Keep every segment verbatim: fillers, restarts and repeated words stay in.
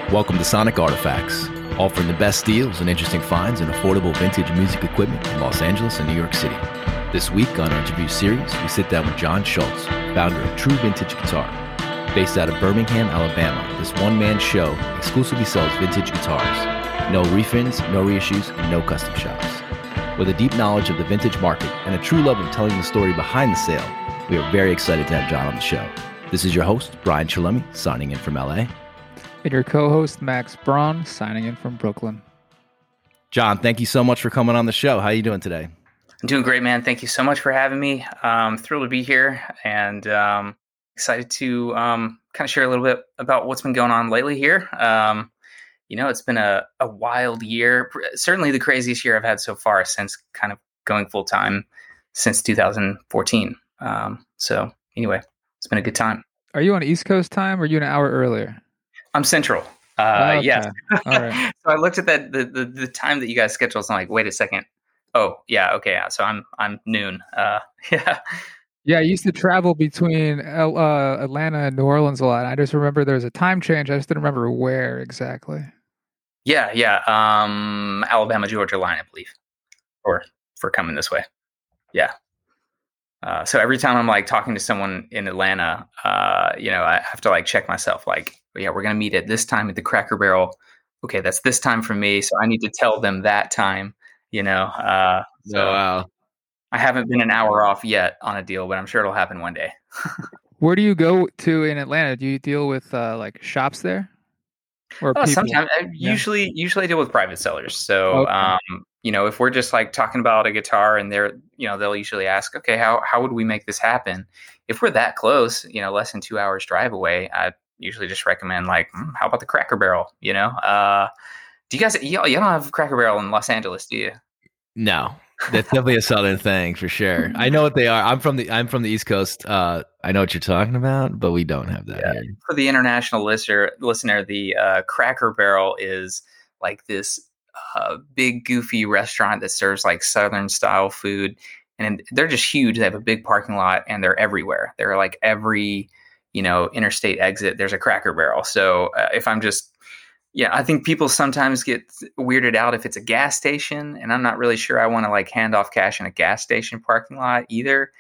Welcome to Sonic Artifacts, offering the best deals and interesting finds in affordable vintage music equipment in Los Angeles and New York City. This week on our interview series, we sit down with John Schultz, founder of True Vintage Guitar. Based out of Birmingham, Alabama, this one-man show exclusively sells vintage guitars. No refunds, no reissues, and no custom shops. With a deep knowledge of the vintage market and a true love of telling the story behind the sale, we are very excited to have John on the show. This is your host, Brian Chalemi, signing in from L A. And your co-host, Max Braun, signing in from Brooklyn. John, thank you so much for coming on the show. How are you doing today? I'm doing great, man. Thank you so much for having me. I'm thrilled to be here and um, excited to um, kind of share a little bit about what's been going on lately here. Um, you know, it's been a, a wild year, certainly the craziest year I've had so far since kind of going full-time since two thousand fourteen. Um, so anyway, it's been a good time. Are you on East Coast time or are you an hour earlier? I'm Central. Uh, okay. Yes. All right. So I looked at that the, the the time that you guys scheduled. So I'm like, wait a second. Oh yeah, okay. Yeah. So I'm I'm noon. Uh, yeah. Yeah, I used to travel between uh, Atlanta and New Orleans a lot. I just remember there was a time change. I just didn't remember where exactly. Yeah, yeah. Um, Alabama, Georgia line, I believe, or for coming this way. Yeah. Uh, so every time I'm like talking to someone in Atlanta, uh, you know, I have to like check myself. Like, yeah, we're gonna meet at this time at the Cracker Barrel. Okay, that's this time for me, so I need to tell them that time. You know, uh, so Oh, wow. I haven't been an hour off yet on a deal, but I'm sure it'll happen one day. Where do you go to in Atlanta? Do you deal with uh, like shops there, or Oh, people? sometimes I Yeah. usually usually I deal with private sellers. So Okay. um, you know, if we're just like talking about a guitar and they're, you know, they'll usually ask, okay, how how would we make this happen? If we're that close, you know, less than two hours drive away, I usually just recommend like, hmm, how about the Cracker Barrel? You know, uh, do you guys you, you don't have Cracker Barrel in Los Angeles, do you? No, that's definitely a Southern thing for sure. I know what they are. I'm from the I'm from the East Coast. Uh, I know what you're talking about, but we don't have that Yeah. here. For the international listener, listener, the uh, Cracker Barrel is like this uh, big, goofy restaurant that serves like Southern style food, and they're just huge. They have a big parking lot, and they're everywhere. They're like every, you know, interstate exit. There's a Cracker Barrel. So uh, if I'm just, yeah, I think people sometimes get weirded out if it's a gas station, and I'm not really sure I want to like hand off cash in a gas station parking lot either.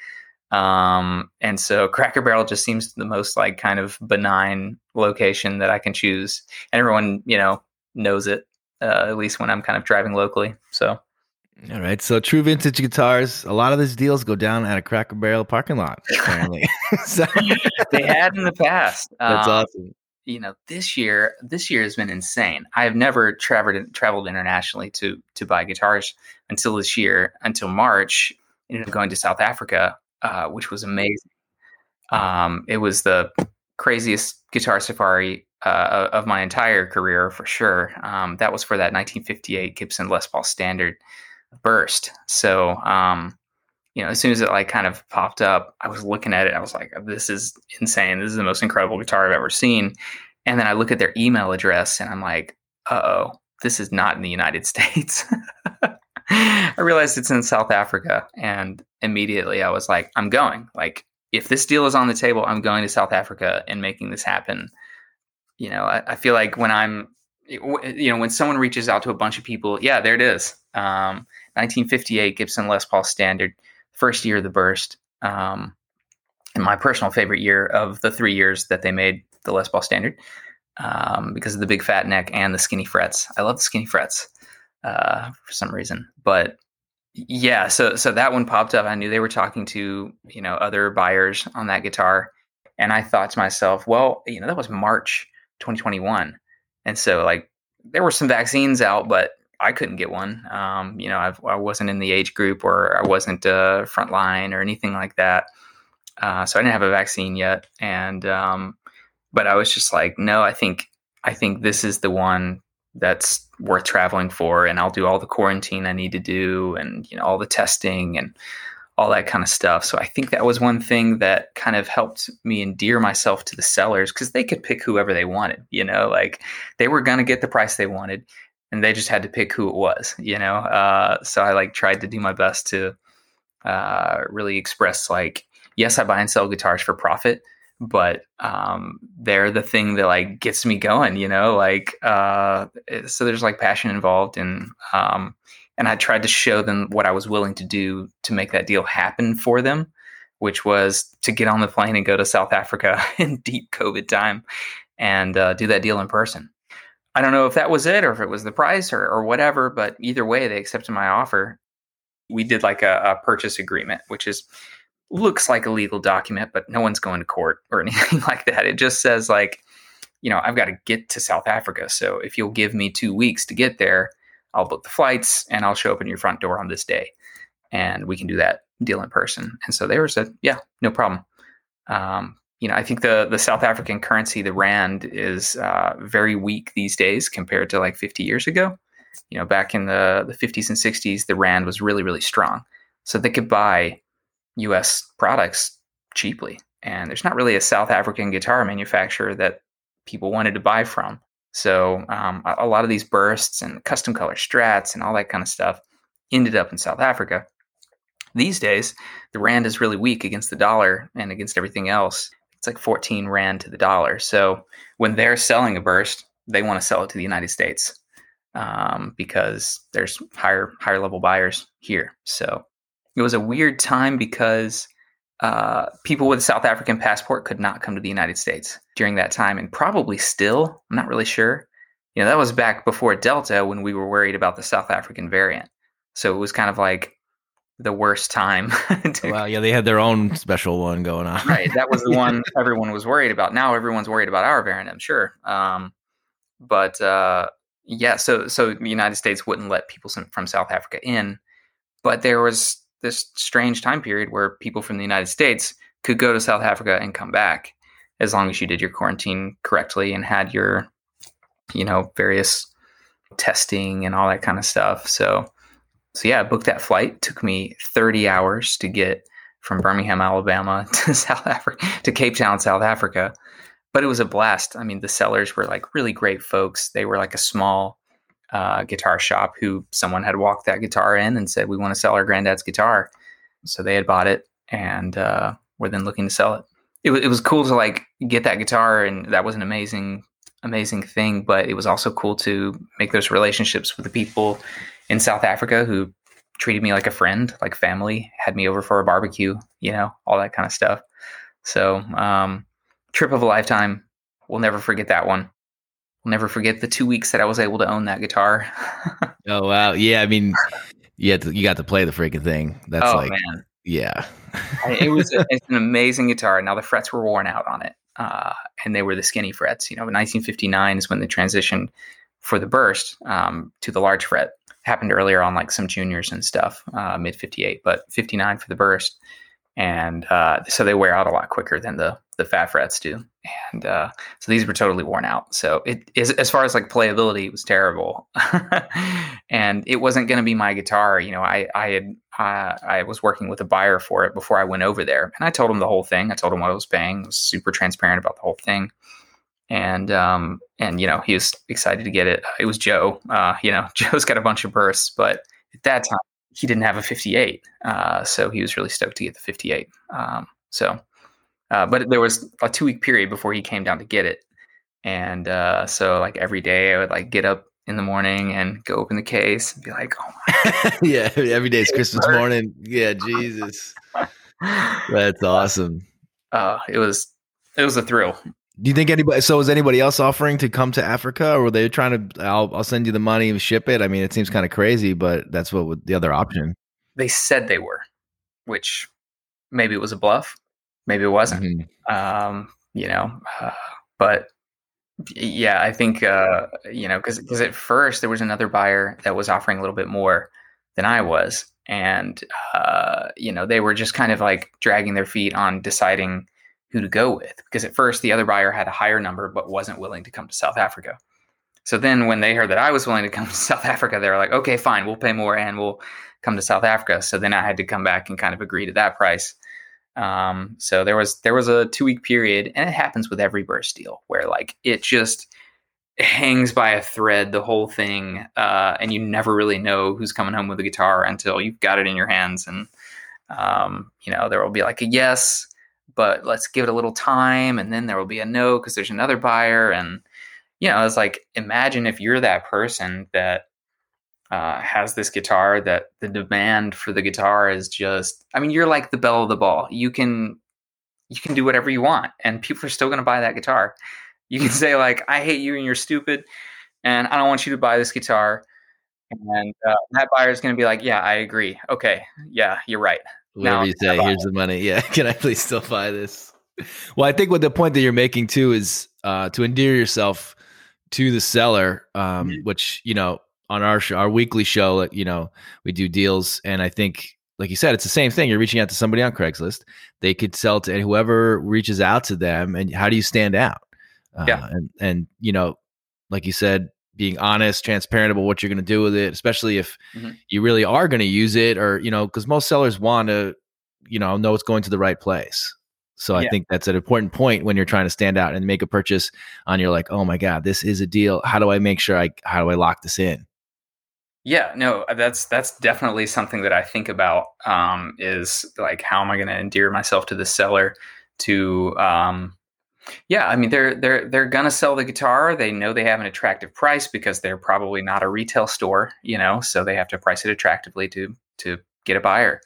Um, and so Cracker Barrel just seems the most like kind of benign location that I can choose. And everyone, you know, knows it, uh, at least when I'm kind of driving locally. So, All right. So True Vintage Guitars, a lot of these deals go down at a Cracker Barrel parking lot, apparently. So, they had in the past. that's Um, awesome. You know, this year, this year has been insane. I have never traveled traveled internationally to to buy guitars until this year, until March. Ended up going to South Africa, uh, which was amazing. Um, it was the craziest guitar safari uh, of my entire career, for sure. Um, that was for that nineteen fifty-eight Gibson Les Paul Standard Burst. So, um, you know, as soon as it like kind of popped up, I was looking at it. I was like, "This is insane! This is the most incredible guitar I've ever seen." And then I look at their email address, and I'm like, "Uh oh, this is not in the United States." I realized it's in South Africa, and immediately I was like, I'm going. Like, if this deal is on the table, I'm going to South Africa and making this happen. You know, I, I feel like when I'm, you know, when someone reaches out to a bunch of people, yeah, there it is. Um, nineteen fifty-eight Gibson Les Paul Standard, first year of the Burst, um, and my personal favorite year of the three years that they made the Les Paul Standard, um, because of the big fat neck and the skinny frets. I love the skinny frets. Uh, for some reason, but yeah, so so that one popped up. I knew they were talking to, you know, other buyers on that guitar, and I thought to myself, well, you know, that was March twenty twenty-one, and so like there were some vaccines out, but I couldn't get one. Um, you know, I've, I wasn't in the age group, or I wasn't uh, frontline or anything like that, uh, so I didn't have a vaccine yet, and um, but I was just like, no, I think I think this is the one that's worth traveling for, and I'll do all the quarantine I need to do, and, you know, all the testing and all that kind of stuff. So I think that was one thing that kind of helped me endear myself to the sellers, because they could pick whoever they wanted, you know, like they were going to get the price they wanted, and they just had to pick who it was, you know? Uh, so I like tried to do my best to uh, really express like, yes, I buy and sell guitars for profit, but um, they're the thing that like gets me going, you know, like, uh, so there's like passion involved, and, um, and I tried to show them what I was willing to do to make that deal happen for them, which was to get on the plane and go to South Africa in deep COVID time and uh, do that deal in person. I don't know if that was it or if it was the price or, or whatever, but either way, they accepted my offer. We did like a, a purchase agreement, which is looks like a legal document, but no one's going to court or anything like that. It just says like, you know, I've got to get to South Africa. So if you'll give me two weeks to get there, I'll book the flights and I'll show up in your front door on this day. And we can do that deal in person. And so they were said, yeah, no problem. Um, you know, I think the, the South African currency, the rand, is uh, very weak these days compared to like fifty years ago. You know, back in the, the fifties and sixties, the rand was really, really strong. So they could buy U S products cheaply. And there's not really a South African guitar manufacturer that people wanted to buy from. So um, a, a lot of these bursts and custom color strats and all that kind of stuff ended up in South Africa. These days, the rand is really weak against the dollar and against everything else. It's like fourteen rand to the dollar. So when they're selling a burst, they want to sell it to the United States um, because there's higher higher level buyers here. So it was a weird time because uh, people with a South African passport could not come to the United States during that time, and probably still. I'm not really sure. You know, that was back before Delta when we were worried about the South African variant. So it was kind of like the worst time. to, Well, yeah, they had their own special one going on. Right. That was the one everyone was worried about. Now everyone's worried about our variant, I'm sure. Um, but uh, yeah, so so the United States wouldn't let people from South Africa in. But there was this strange time period where people from the United States could go to South Africa and come back as long as you did your quarantine correctly and had your, you know, various testing and all that kind of stuff. So, so yeah, I booked that flight. It took me thirty hours to get from Birmingham, Alabama to South Africa, to Cape Town, South Africa. But it was a blast. I mean, the sellers were like really great folks. They were like a small Uh, guitar shop who someone had walked that guitar in and said, we want to sell our granddad's guitar. So they had bought it and uh, were then looking to sell it. It, w- it was cool to like get that guitar, and that was an amazing, amazing thing. But it was also cool to make those relationships with the people in South Africa who treated me like a friend, like family, had me over for a barbecue, you know, all that kind of stuff. So um, trip of a lifetime. We'll never forget that one. Never forget the two weeks that I was able to own that guitar. Oh, wow. Yeah. I mean, you had to, you got to play the freaking thing. That's oh, like, man. Yeah. it was a, it's an amazing guitar. Now the frets were worn out on it. Uh, and they were the skinny frets. You know, nineteen fifty-nine is when the transition for the burst um, to the large fret happened earlier on, like some juniors and stuff, uh, mid fifty-eight, but fifty-nine for the burst. And uh, so they wear out a lot quicker than the the fat frets do. And uh, so these were totally worn out. So it is, as far as like playability, it was terrible. And it wasn't going to be my guitar. You know, I, I had, uh, I was working with a buyer for it before I went over there, and I told him the whole thing. I told him what I was paying. I was super transparent about the whole thing. And, um, and, you know, he was excited to get it. It was Joe, uh, you know, Joe's got a bunch of bursts, but at that time he didn't have a fifty-eight. Uh, so he was really stoked to get the fifty-eight. Um, so, Uh, but there was a two week period before he came down to get it. And uh, so like every day I would like get up in the morning and go open the case and be like, oh my. Yeah. Every day is Christmas morning. Yeah. Jesus. That's awesome. Uh, it was, it was a thrill. Do you think anybody, so was anybody else offering to come to Africa, or were they trying to, I'll, I'll send you the money and ship it? I mean, it seems kind of crazy, but that's what would, the other option. They said they were, which maybe it was a bluff. Maybe it wasn't, mm-hmm. um, you know, uh, but yeah, I think, uh, you know, because because at first there was another buyer that was offering a little bit more than I was. And, uh, you know, they were just kind of like dragging their feet on deciding who to go with. Because at first the other buyer had a higher number, but wasn't willing to come to South Africa. So then when they heard that I was willing to come to South Africa, they were like, okay, fine, we'll pay more and we'll come to South Africa. So then I had to come back and kind of agree to that price. Um, so there was, there was a two week period, and it happens with every burst deal where like it just hangs by a thread, the whole thing. Uh, and you never really know who's coming home with a guitar until you've got it in your hands. And, um, you know, there will be like a yes, but let's give it a little time, and then there will be a no because there's another buyer. And you know, it's like, imagine if you're that person that uh, has this guitar, that the demand for the guitar is just, I mean, you're like the belle of the ball. You can, you can do whatever you want and people are still going to buy that guitar. You can say like, I hate you and you're stupid and I don't want you to buy this guitar. And uh, that buyer is going to be like, yeah, I agree. Okay. Yeah, you're right. Whatever now, you say, here's the money. Yeah. Can I please still buy this? Well, I think what the point that you're making too is uh, to endear yourself to the seller, um, mm-hmm. which, you know, on our show, our weekly show, you know, we do deals. And I think, like you said, it's the same thing. You're reaching out to somebody on Craigslist. They could sell to whoever reaches out to them. And how do you stand out? Uh, yeah. And, and, you know, like you said, being honest, transparent about what you're going to do with it, especially if mm-hmm. you really are going to use it, or, you know, because most sellers want to, you know, know it's going to the right place. So yeah. I think that's an important point when you're trying to stand out and make a purchase on, you're like, oh my God, this is a deal. How do I make sure I, how do I lock this in? Yeah, no, that's, that's definitely something that I think about, um, is like, how am I going to endear myself to the seller to, um, yeah, I mean, they're, they're, they're going to sell the guitar. They know they have an attractive price because they're probably not a retail store, you know, so they have to price it attractively to, to get a buyer.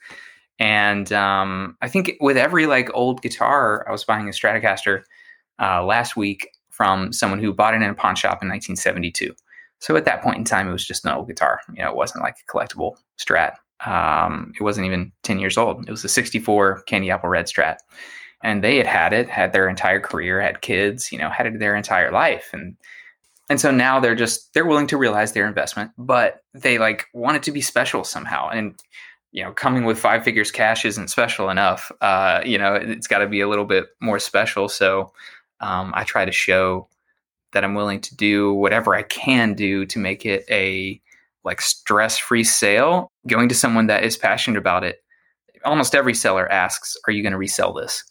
And um, I think with every like old guitar, I was buying a Stratocaster uh, last week from someone who bought it in a pawn shop in nineteen seventy-two. So at that point in time, it was just an old guitar. You know, it wasn't like a collectible Strat. Um, it wasn't even ten years old. It was a sixty-four Candy Apple Red Strat. And they had had it, had their entire career, had kids, you know, had it their entire life. And and so now they're just, they're willing to realize their investment, but they like want it to be special somehow. And you know, coming with five figures cash isn't special enough. Uh, you know, it's got to be a little bit more special. So um, I try to show that I'm willing to do whatever I can do to make it a like stress-free sale. Going to someone that is passionate about it. Almost every seller asks, "Are you going to resell this?"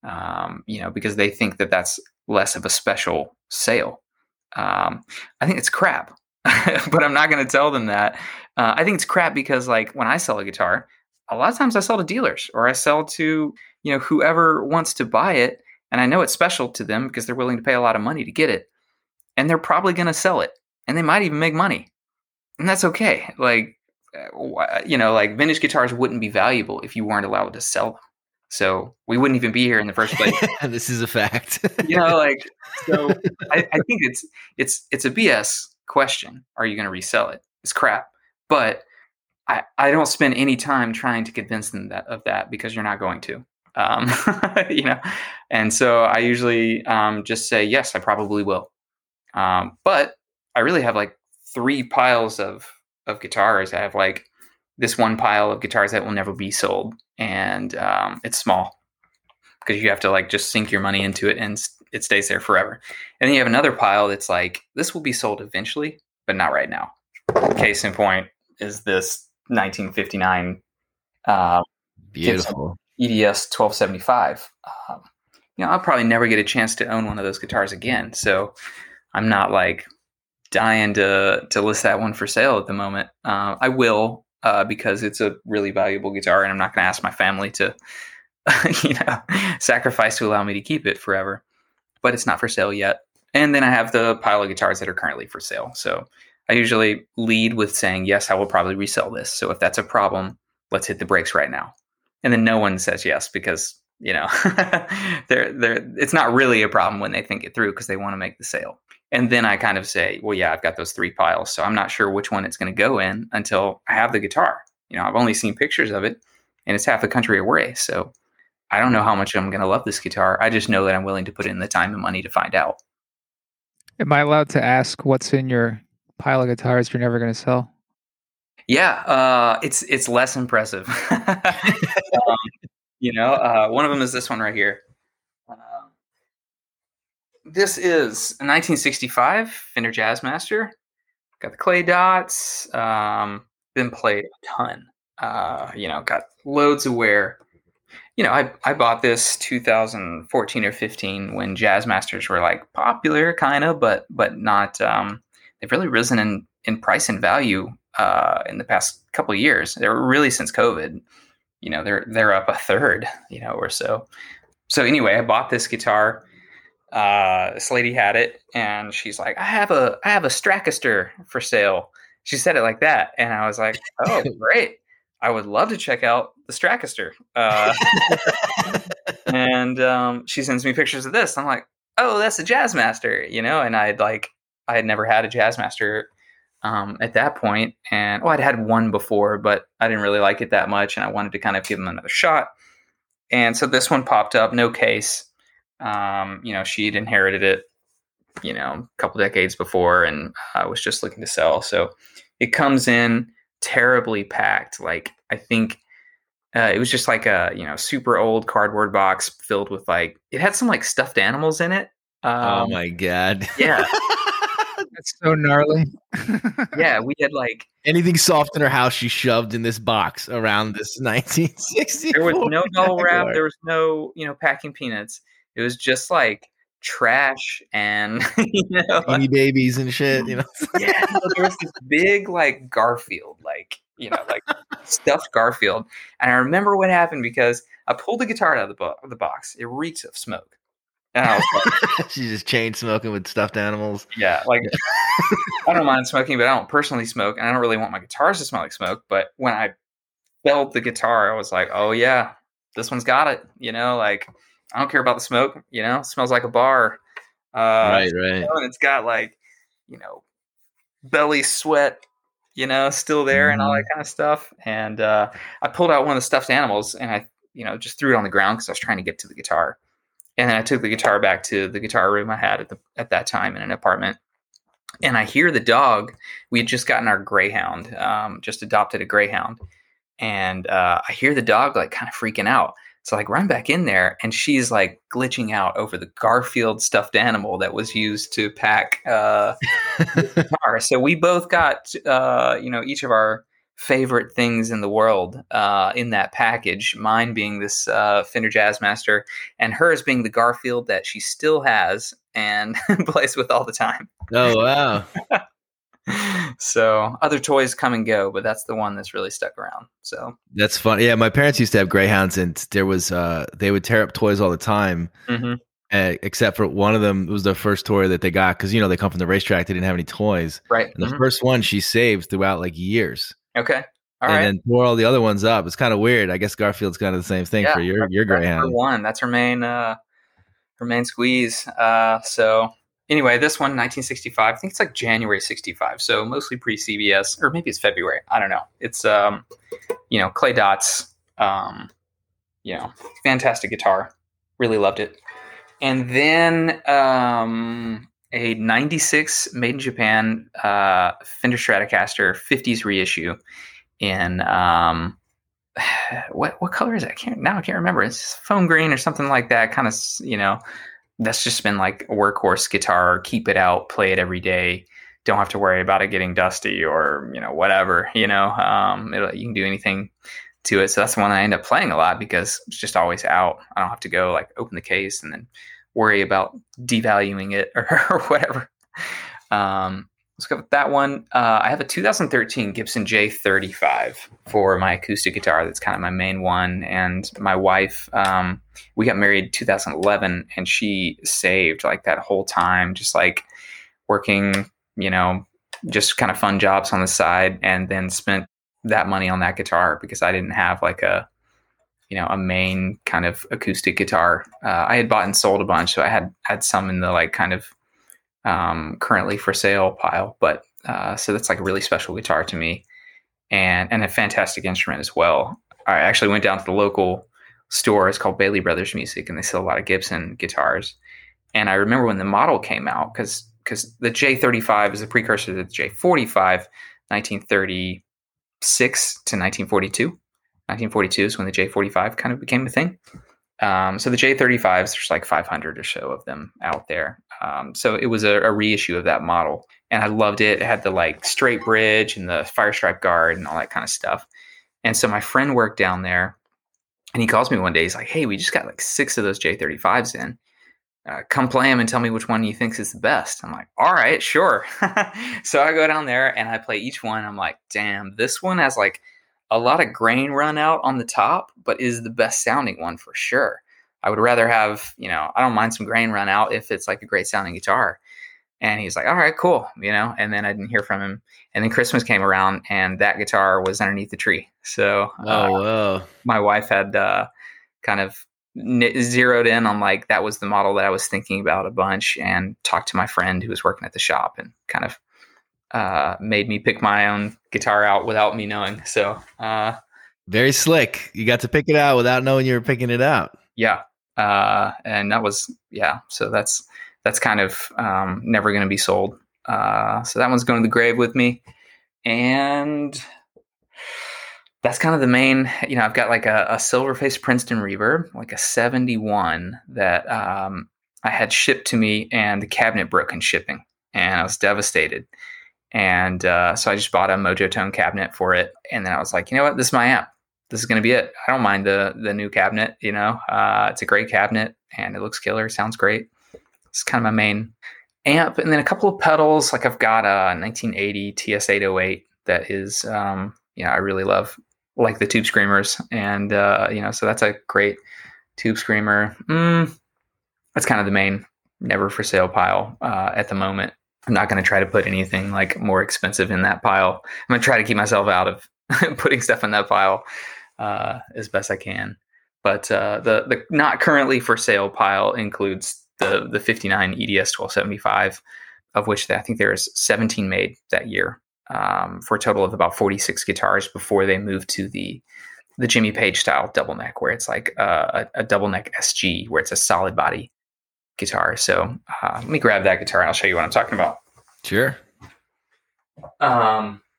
Um, you know, because they think that that's less of a special sale. Um, I think it's crap. But I'm not going to tell them that. Uh, I think it's crap because like when I sell a guitar, a lot of times I sell to dealers or I sell to, you know, whoever wants to buy it. And I know it's special to them because they're willing to pay a lot of money to get it. And they're probably going to sell it and they might even make money. And that's okay. Like, you know, like vintage guitars wouldn't be valuable if you weren't allowed to sell them. So we wouldn't even be here in the first place. This is a fact. You know, like, so I, I think it's, it's, it's a B S question. Are you going to resell it? It's crap. But I, I don't spend any time trying to convince them that of that because you're not going to, um, you know? And so I usually um, just say, yes, I probably will. Um, but I really have like three piles of, of guitars. I have like this one pile of guitars that will never be sold. And um, it's small because you have to like just sink your money into it and it stays there forever. And then you have another pile that's like, this will be sold eventually, but not right now. Case in point is this nineteen fifty-nine uh, beautiful E D S twelve seventy-five. Um, you know, I'll probably never get a chance to own one of those guitars again. So I'm not like dying to to list that one for sale at the moment. Uh, I will uh, because it's a really valuable guitar, and I'm not going to ask my family to, you know, sacrifice to allow me to keep it forever. But it's not for sale yet. And then I have the pile of guitars that are currently for sale. So I usually lead with saying, yes, I will probably resell this. So if that's a problem, let's hit the brakes right now. And then no one says yes because, you know, they're, they're, it's not really a problem when they think it through because they want to make the sale. And then I kind of say, well, yeah, I've got those three piles. So I'm not sure which one it's going to go in until I have the guitar. You know, I've only seen pictures of it and it's half the country away. So I don't know how much I'm going to love this guitar. I just know that I'm willing to put in the time and money to find out. Am I allowed to ask what's in your pile of guitars you're never going to sell? Yeah, uh, it's it's less impressive. um, you know, uh, one of them is this one right here. Uh, this is a nineteen sixty-five Fender Jazzmaster. Got the clay dots. Um, been played a ton. Uh, you know, got loads of wear. You know, I I bought this two thousand fourteen or fifteen when Jazzmasters were like popular, kind of, but but not. Um, they've really risen in, in price and value uh, in the past couple of years. They're really since COVID. You know, they're they're up a third, you know, or so. so anyway, I bought this guitar. Uh, this lady had it, and she's like, "I have a I have a Stratocaster for sale." She said it like that, and I was like, "Oh, great! I would love to check out the Stratocaster." Uh, and um, she sends me pictures of this. I'm like, "Oh, that's a Jazzmaster," you know. And I'd like I had never had a Jazzmaster um, at that point, and oh, I'd had one before, but I didn't really like it that much, and I wanted to kind of give them another shot. And so this one popped up, no case. Um, you know, she'd inherited it, you know, a couple decades before, and I was just looking to sell. So it comes in terribly packed. Like, I think uh, it was just like a, you know, super old cardboard box filled with like, it had some like stuffed animals in it. Um, oh my God. Yeah. That's so gnarly. Yeah. We had like anything soft in her house, she shoved in this box around this nineteen sixty. There was no bubble wrap. There was no, you know, packing peanuts. It was just like trash and, you know, Beanie Babies and shit, you know. Yeah, there was this big like Garfield, like, you know, like stuffed Garfield. And I remember what happened because I pulled the guitar out of the, bo- of the box. It reeks of smoke. And I was like, she's just chain smoking with stuffed animals. Yeah, like I don't mind smoking, but I don't personally smoke, and I don't really want my guitars to smell like smoke. But when I felt the guitar, I was like, oh yeah, this one's got it. You know, like I don't care about the smoke. You know, it smells like a bar. Uh, right, right. You know, and it's got like, you know, belly sweat, you know, still there mm-hmm. and all that kind of stuff. And uh, I pulled out one of the stuffed animals and I, you know, just threw it on the ground because I was trying to get to the guitar. And then I took the guitar back to the guitar room I had at the at that time in an apartment. And I hear the dog. We had just gotten our greyhound, um, just adopted a greyhound. And uh, I hear the dog like kind of freaking out. So I like run back in there and she's like glitching out over the Garfield stuffed animal that was used to pack uh, the guitar. So we both got, uh, you know, each of our favorite things in the world uh, in that package. Mine being this uh, Fender Jazzmaster and hers being the Garfield that she still has and plays with all the time. Oh, wow. So other toys come and go, but that's the one that's really stuck around. So that's fun. Yeah, my parents used to have greyhounds, and there was uh, they would tear up toys all the time. Mm-hmm. Uh, except for one of them, it was the first toy that they got because you know they come from the racetrack. They didn't have any toys, right? And the mm-hmm. first one she saved throughout like years. Okay, all and right. then tore all the other ones up. It's kind of weird. I guess Garfield's kind of the same thing yeah, for your your greyhound. Her one, that's her main uh, her main squeeze. Uh, so. Anyway, this one, nineteen sixty-five. I think it's like January sixty-five, so mostly pre-C B S, or maybe it's February. I don't know. It's, um, you know, Clay Dots, um, you know, fantastic guitar. Really loved it. And then um, a ninety-six made in Japan uh, Fender Stratocaster fifties reissue in, um, what what color is it? I can't, now I can't remember. It's foam green or something like that, kind of, you know. That's just been like a workhorse guitar. Keep it out, play it every day. Don't have to worry about it getting dusty or, you know, whatever, you know, um, you can do anything to it. So that's the one I end up playing a lot because it's just always out. I don't have to go like open the case and then worry about devaluing it or, or whatever. Um, let's go with that one. Uh, I have a two thousand thirteen Gibson J thirty-five for my acoustic guitar. That's kind of my main one. And my wife, um, we got married in two thousand eleven and she saved like that whole time, just like working, you know, just kind of fun jobs on the side and then spent that money on that guitar because I didn't have like a, you know, a main kind of acoustic guitar. Uh, I had bought and sold a bunch. So I had, had some in the like kind of um, currently for sale pile, but uh, so that's like a really special guitar to me and, and a fantastic instrument as well. I actually went down to the local store. It's called Bailey Brothers Music, and they sell a lot of Gibson guitars. And I remember when the model came out, because because the J thirty-five is a precursor to the J forty-five, nineteen thirty-six to nineteen forty-two. nineteen forty-two is when the J forty-five kind of became a thing. Um, so the J thirty-fives, there's like five hundred or so of them out there. Um, so it was a, a reissue of that model, and I loved it. It had the like straight bridge and the fire stripe guard and all that kind of stuff. And so my friend worked down there. And he calls me one day. He's like, hey, we just got like six of those J thirty-fives in. Uh, come play them and tell me which one you think is the best. I'm like, all right, sure. So I go down there and I play each one. I'm like, damn, this one has like a lot of grain run out on the top, but is the best sounding one for sure. I would rather have, you know, I don't mind some grain run out if it's like a great sounding guitar. And he's like, all right, cool. You know, and then I didn't hear from him. And then Christmas came around and that guitar was underneath the tree. So Oh, uh, wow. my wife had uh, kind of zeroed in on like, that was the model that I was thinking about a bunch, and talked to my friend who was working at the shop and kind of uh, made me pick my own guitar out without me knowing. So uh, Very slick. You got to pick it out without knowing you were picking it out. yeah. Uh, and that was, yeah. So that's, that's kind of um, never going to be sold. Uh, so that one's going to the grave with me. And that's kind of the main, you know, I've got like a, a Silverface Princeton Reverb, like a seventy-one that um, I had shipped to me, and the cabinet broke in shipping, and I was devastated. And uh, so I just bought a Mojo Tone cabinet for it. And then I was like, you know what, this is my amp. This is going to be it. I don't mind the the new cabinet, you know, uh, it's a great cabinet and it looks killer. Sounds great. It's kind of my main amp. And then a couple of pedals. Like I've got a nineteen eighty T S eight oh eight that is, um, you know, I really love, like the Tube Screamers. And, uh, you know, so that's a great Tube Screamer. Mm, that's kind of the main never for sale pile uh, at the moment. I'm not going to try to put anything like more expensive in that pile. I'm going to try to keep myself out of putting stuff in that pile uh, as best I can. But uh, the the not currently for sale pile includes the the fifty-nine E D S twelve seventy-five, of which I think there's seventeen made that year, um, for a total of about forty-six guitars before they moved to the the Jimmy Page style double neck, where it's like a, a double neck S G, where it's a solid body guitar. So uh, let me grab that guitar and I'll show you what I'm talking about. Sure. Um,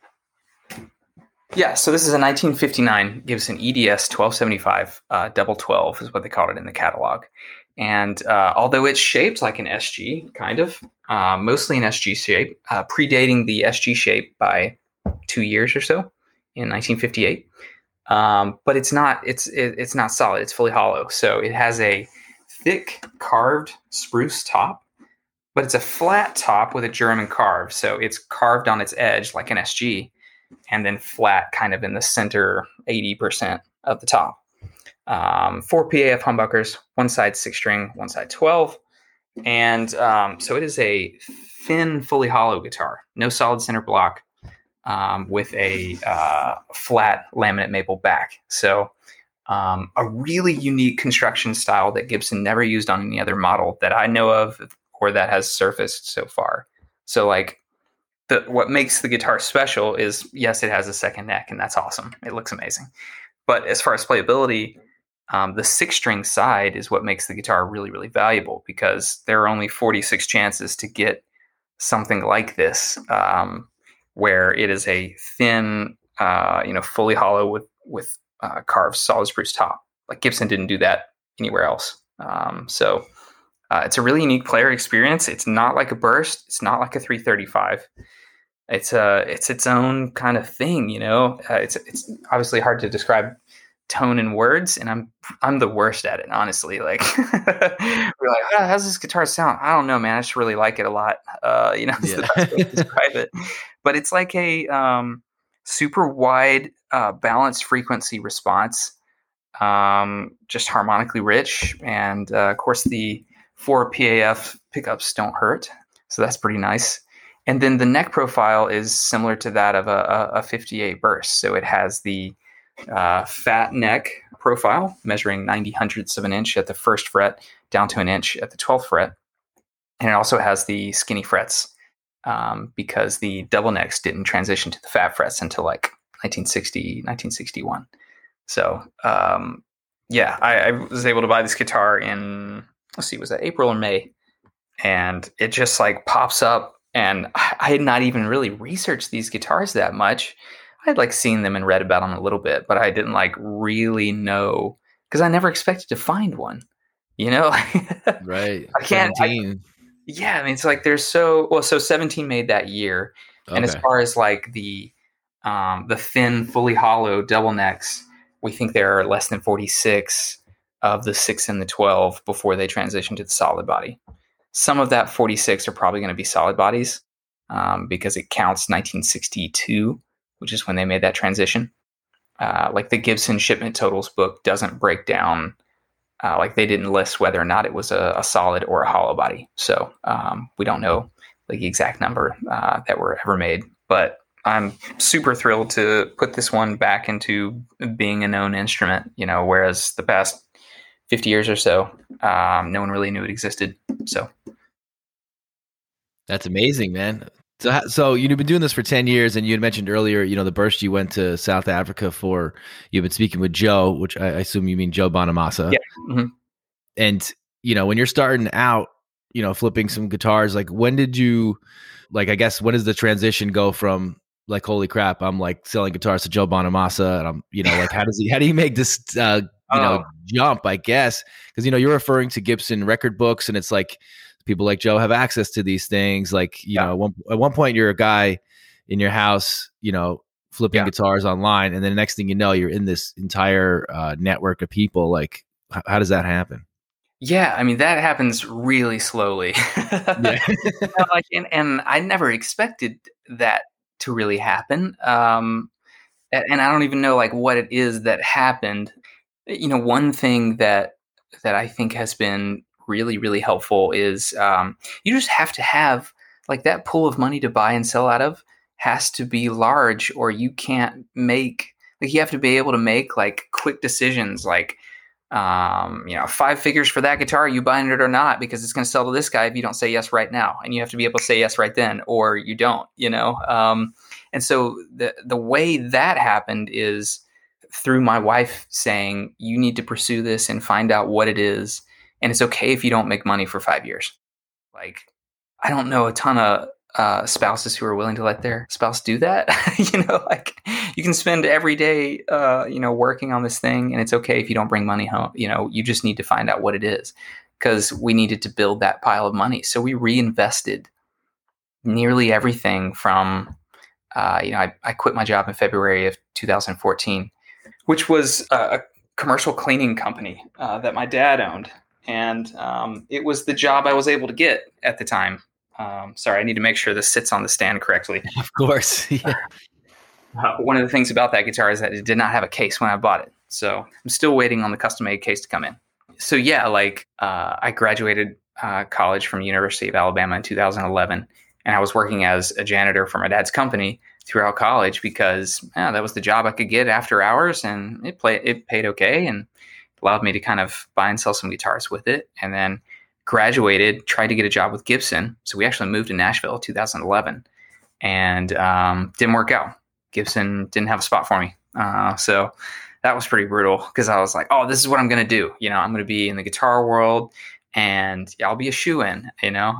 yeah, so this is a nineteen fifty-nine Gibson E D S twelve seventy-five, uh, double twelve is what they called it in the catalog. And uh, although it's shaped like an S G, kind of, uh, mostly an S G shape, uh, predating the S G shape by two years or so in nineteen fifty-eight. Um, but it's not, it's, it, it's not solid. It's fully hollow. So it has a thick carved spruce top, but it's a flat top with a German carve. So it's carved on its edge like an S G, and then flat kind of in the center eighty percent of the top. Um, four P A F humbuckers, one side six string, one side twelve. And um, so it is a thin, fully hollow guitar, no solid center block, um, with a uh, flat laminate maple back. So um, a really unique construction style that Gibson never used on any other model that I know of or that has surfaced so far. So like the, what makes the guitar special is, yes, it has a second neck, and that's awesome. It looks amazing. But as far as playability, um, the six string side is what makes the guitar really, really valuable, because there are only forty-six chances to get something like this, um, where it is a thin, uh, you know, fully hollow with, with uh, carved solid spruce top. Like Gibson didn't do that anywhere else. Um, so uh, it's a really unique player experience. It's not like a Burst. It's not like a three thirty-five. It's a, it's its own kind of thing, you know. Uh, it's it's obviously hard to describe tone in words, and I'm I'm the worst at it, honestly. Like we're like, oh, how's this guitar sound? I don't know, man. I just really like it a lot. Uh, you know, it's Yeah. the best way to describe it. But it's like a um, super wide, uh, balanced frequency response, um, just harmonically rich, and uh, of course the four P A F pickups don't hurt, so that's pretty nice. And then the neck profile is similar to that of a, a fifty-eight Burst. So it has the uh, fat neck profile, measuring ninety hundredths of an inch at the first fret, down to an inch at the twelfth fret. And it also has the skinny frets, um, because the double necks didn't transition to the fat frets until like nineteen sixty, nineteen sixty-one. So, um, yeah, I, I was able to buy this guitar in, let's see, was that April or May? And it just like pops up. And I had not even really researched these guitars that much. I had like seen them and read about them a little bit, but I didn't like really know, because I never expected to find one, you know? Right. I can't. I, seventeen. yeah, I mean, it's like there's so well. So seventeen made that year, Okay. and as far as like the um, the thin, fully hollow double necks, we think there are less than forty-six of the six and the twelve before they transition to the solid body. Some of that forty-six are probably going to be solid bodies, um, because it counts nineteen sixty-two, which is when they made that transition. Uh, like the Gibson shipment totals book doesn't break down Uh, like they didn't list whether or not it was a, a solid or a hollow body. So um, we don't know like the exact number uh, that were ever made. But I'm super thrilled to put this one back into being a known instrument, you know, whereas the past fifty years or so, um, no one really knew it existed. So that's amazing, man. So, so you've been doing this for ten years, and you had mentioned earlier, you know, the burst you went to South Africa for. You've been speaking with Joe, which I assume you mean Joe Bonamassa. Yeah. Mm-hmm. And, you know, when you're starting out, you know, flipping some guitars, like when did you, like, I guess, when does the transition go from like, holy crap, I'm like selling guitars to Joe Bonamassa, and I'm, you know, like, how does he, how do you make this, uh, you know, oh. jump, I guess? Because, you know, you're referring to Gibson record books, and it's like, people like Joe have access to these things. Like, you yeah. know, at one, at one point you're a guy in your house, you know, flipping yeah. guitars online. And then the next thing you know, you're in this entire uh, network of people. Like, h- how does that happen? Yeah. I mean, that happens really slowly. yeah. you know, like, and, and I never expected that to really happen. Um, and, and I don't even know like what it is that happened. You know, one thing that, that I think has been really, really helpful is um, you just have to have like that pool of money to buy and sell out of has to be large, or you can't make like you have to be able to make like quick decisions like um, you know, five figures for that guitar, you buying it or not, because it's going to sell to this guy if you don't say yes right now, and you have to be able to say yes right then, or you don't, you know. Um, and so the the way that happened is through my wife saying, you need to pursue this and find out what it is. And it's okay if you don't make money for five years. Like, I don't know a ton of uh, spouses who are willing to let their spouse do that. you know, like you can spend every day, uh, you know, working on this thing, and it's okay if you don't bring money home. You know, you just need to find out what it is, because we needed to build that pile of money. So we reinvested nearly everything from, uh, you know, I, I quit my job in February of two thousand fourteen, which was a commercial cleaning company uh, that my dad owned. And um, it was the job I was able to get at the time. Um, sorry, I need to make sure this sits on the stand correctly. Of course. yeah. uh, one of the things about that guitar is that it did not have a case when I bought it. So I'm still waiting on the custom-made case to come in. So yeah, like uh, I graduated uh, college from University of Alabama in two thousand eleven, and I was working as a janitor for my dad's company throughout college because yeah, that was the job I could get after hours, and it play, it paid okay, and allowed me to kind of buy and sell some guitars with it. And then graduated, tried to get a job with Gibson. So we actually moved to Nashville in two thousand eleven, and um, didn't work out. Gibson didn't have a spot for me. Uh, so that was pretty brutal, because I was like, oh, this is what I'm going to do. You know, I'm going to be in the guitar world, and yeah, I'll be a shoe-in, you know.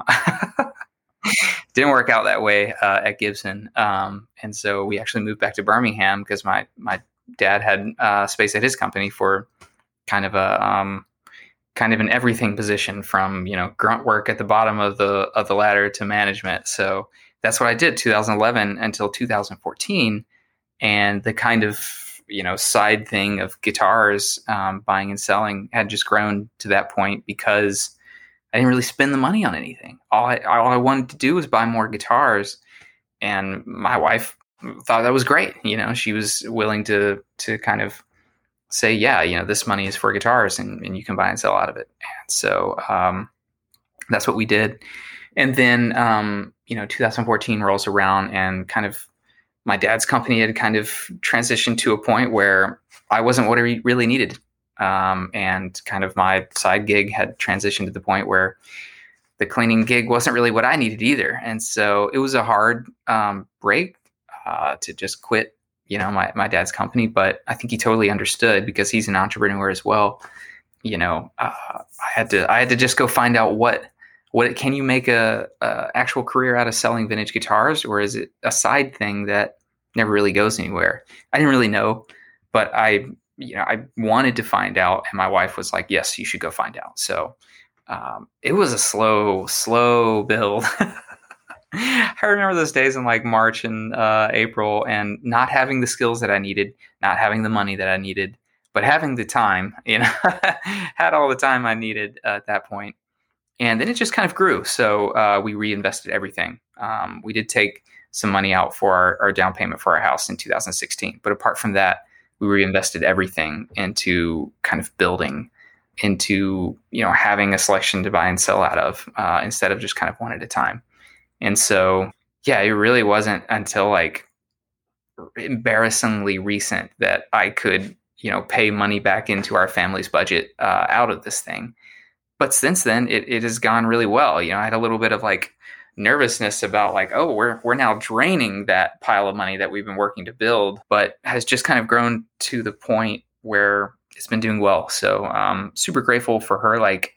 Didn't work out that way uh, at Gibson. Um, and so we actually moved back to Birmingham because my, my dad had uh, space at his company for kind of a um, kind of an everything position, from, you know, grunt work at the bottom of the of the ladder to management. So that's what I did two thousand eleven until two thousand fourteen. And the kind of, you know, side thing of guitars, um, buying and selling, had just grown to that point because I didn't really spend the money on anything. All I, all I wanted to do was buy more guitars. And my wife thought that was great. You know, she was willing to to kind of say, yeah, you know, this money is for guitars, and, and you can buy and sell out of it. And so um, that's what we did. And then, um, you know, two thousand fourteen rolls around, and kind of my dad's company had kind of transitioned to a point where I wasn't what I really needed. Um, and kind of my side gig had transitioned to the point where the cleaning gig wasn't really what I needed either. And so it was a hard um, break uh, to just quit, you know, my, my dad's company, but I think he totally understood, because he's an entrepreneur as well. You know, uh, I had to, I had to just go find out what, what can you make a, a actual career out of selling vintage guitars, or is it a side thing that never really goes anywhere? I didn't really know, but I, you know, I wanted to find out, and my wife was like, yes, you should go find out. So um, it was a slow, slow build. I remember those days in like March and uh, April, and not having the skills that I needed, not having the money that I needed, but having the time, you know, had all the time I needed uh, at that point. And then it just kind of grew. So uh, we reinvested everything. Um, we did take some money out for our, our down payment for our house in two thousand sixteen. But apart from that, we reinvested everything into kind of building into, you know, having a selection to buy and sell out of, uh, instead of just kind of one at a time. And so, yeah, it really wasn't until like embarrassingly recent that I could, you know, pay money back into our family's budget uh, out of this thing. But since then, it, it has gone really well. You know, I had a little bit of like nervousness about like, oh, we're we're now draining that pile of money that we've been working to build, but has just kind of grown to the point where it's been doing well. So um, super grateful for her like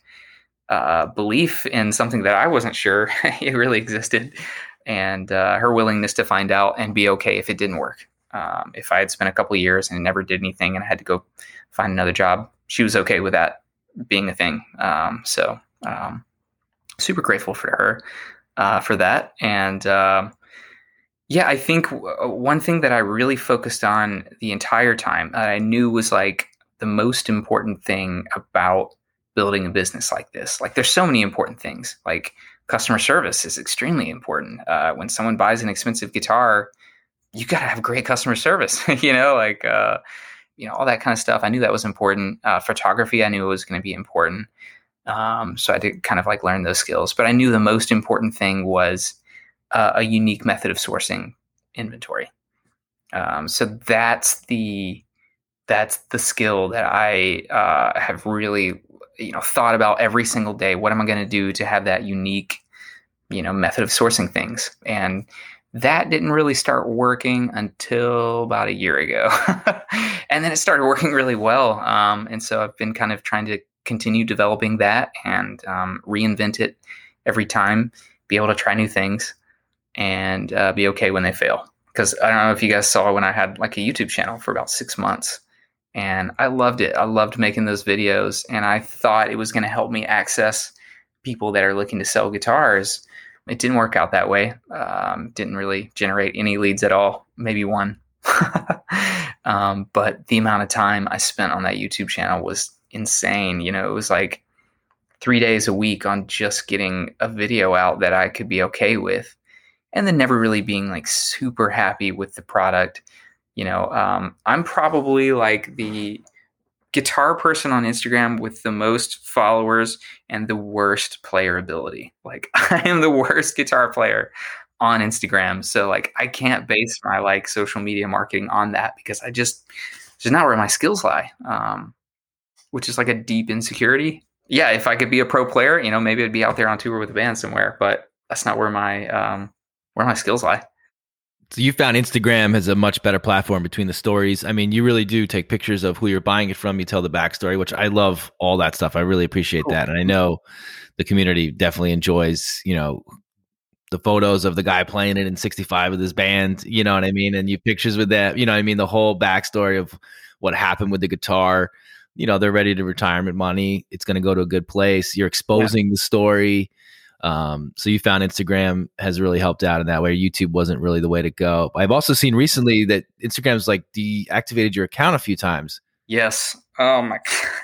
uh, belief in something that I wasn't sure it really existed, and uh, her willingness to find out and be okay if it didn't work. Um, if I had spent a couple of years and never did anything and I had to go find another job, she was okay with that being a thing. Um, so um, super grateful for her uh, for that. And um, yeah, I think w- one thing that I really focused on the entire time that I knew was like the most important thing about building a business like this. Like there's so many important things. Like customer service is extremely important. Uh, when someone buys an expensive guitar, you got to have great customer service, you know, like, uh, you know, all that kind of stuff. I knew that was important. Uh, photography, I knew it was going to be important. Um, so I did kind of like learn those skills, but I knew the most important thing was uh, a unique method of sourcing inventory. Um, so that's the, that's the skill that I uh, have really, you know, thought about every single day. What am I going to do to have that unique, you know, method of sourcing things? And that didn't really start working until about a year ago. And then it started working really well. Um, and so I've been kind of trying to continue developing that and um, reinvent it every time, be able to try new things and uh, be okay when they fail. Because I don't know if you guys saw when I had like a YouTube channel for about six months and I loved it. I loved making those videos and I thought it was going to help me access people that are looking to sell guitars. It didn't work out that way. Um, didn't really generate any leads at all, maybe one. um, but the amount of time I spent on that YouTube channel was insane. You know, it was like three days a week on just getting a video out that I could be okay with. And then never really being like super happy with the product. You know, um, I'm probably like the guitar person on Instagram with the most followers and the worst player ability. Like I am the worst guitar player on Instagram. So like I can't base my like social media marketing on that because I just, it's just not where my skills lie. Um, which is like a deep insecurity. Yeah. If I could be a pro player, you know, maybe I'd be out there on tour with a band somewhere, but that's not where my, um, where my skills lie. So you found Instagram has a much better platform between the stories. I mean, you really do take pictures of who you're buying it from. You tell the backstory, which I love all that stuff. I really appreciate cool. that. And I know the community definitely enjoys, you know, the photos of the guy playing it in sixty-five with his band, you know what I mean? And you pictures with that, you know what I mean? The whole backstory of what happened with the guitar, you know, they're ready to retirement money. It's going to go to a good place. You're exposing yeah. the story. Um, so you found Instagram has really helped out in that way. YouTube wasn't really the way to go. I've also seen recently that Instagram's like deactivated your account a few times. Yes. Oh my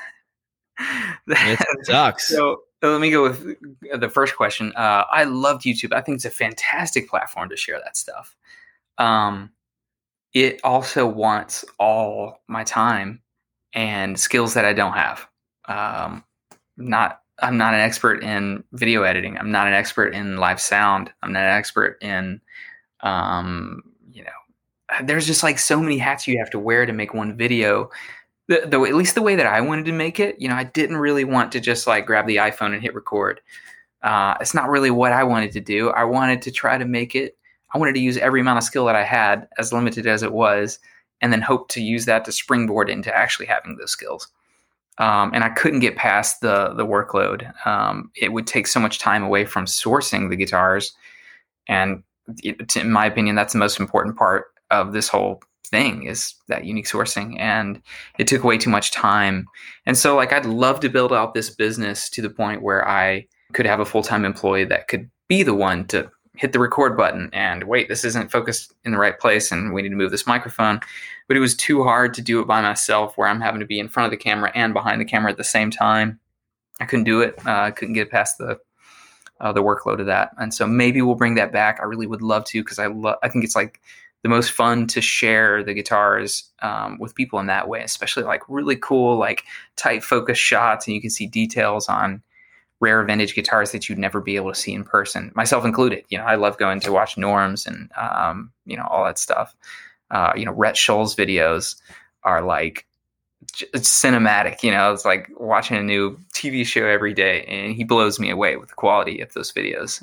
God. It sucks. So let me go with the first question. Uh, I loved YouTube. I think it's a fantastic platform to share that stuff. Um, it also wants all my time and skills that I don't have. Um, not I'm not an expert in video editing. I'm not an expert in live sound. I'm not an expert in, um, you know, there's just like so many hats you have to wear to make one video. The, the at least the way that I wanted to make it, you know, I didn't really want to just like grab the iPhone and hit record. Uh, it's not really what I wanted to do. I wanted to try to make it. I wanted to use every amount of skill that I had, as limited as it was, and then hope to use that to springboard into actually having those skills. Um, and I couldn't get past the the workload. Um, it would take so much time away from sourcing the guitars. And it, in my opinion, that's the most important part of this whole thing is that unique sourcing. And it took way too much time. And so like, I'd love to build out this business to the point where I could have a full-time employee that could be the one to hit the record button and wait, this isn't focused in the right place and we need to move this microphone. But it was too hard to do it by myself where I'm having to be in front of the camera and behind the camera at the same time. I couldn't do it. Uh, I couldn't get past the uh, the workload of that. And so maybe we'll bring that back. I really would love to because I love. I think it's like the most fun to share the guitars um, with people in that way, especially like really cool, like tight focus shots, and you can see details on rare vintage guitars that you'd never be able to see in person, myself included. You know, I love going to watch Norms and, um, you know, all that stuff. Uh, you know, Rhett Scholl's videos are like, it's cinematic, you know, it's like watching a new T V show every day, and he blows me away with the quality of those videos.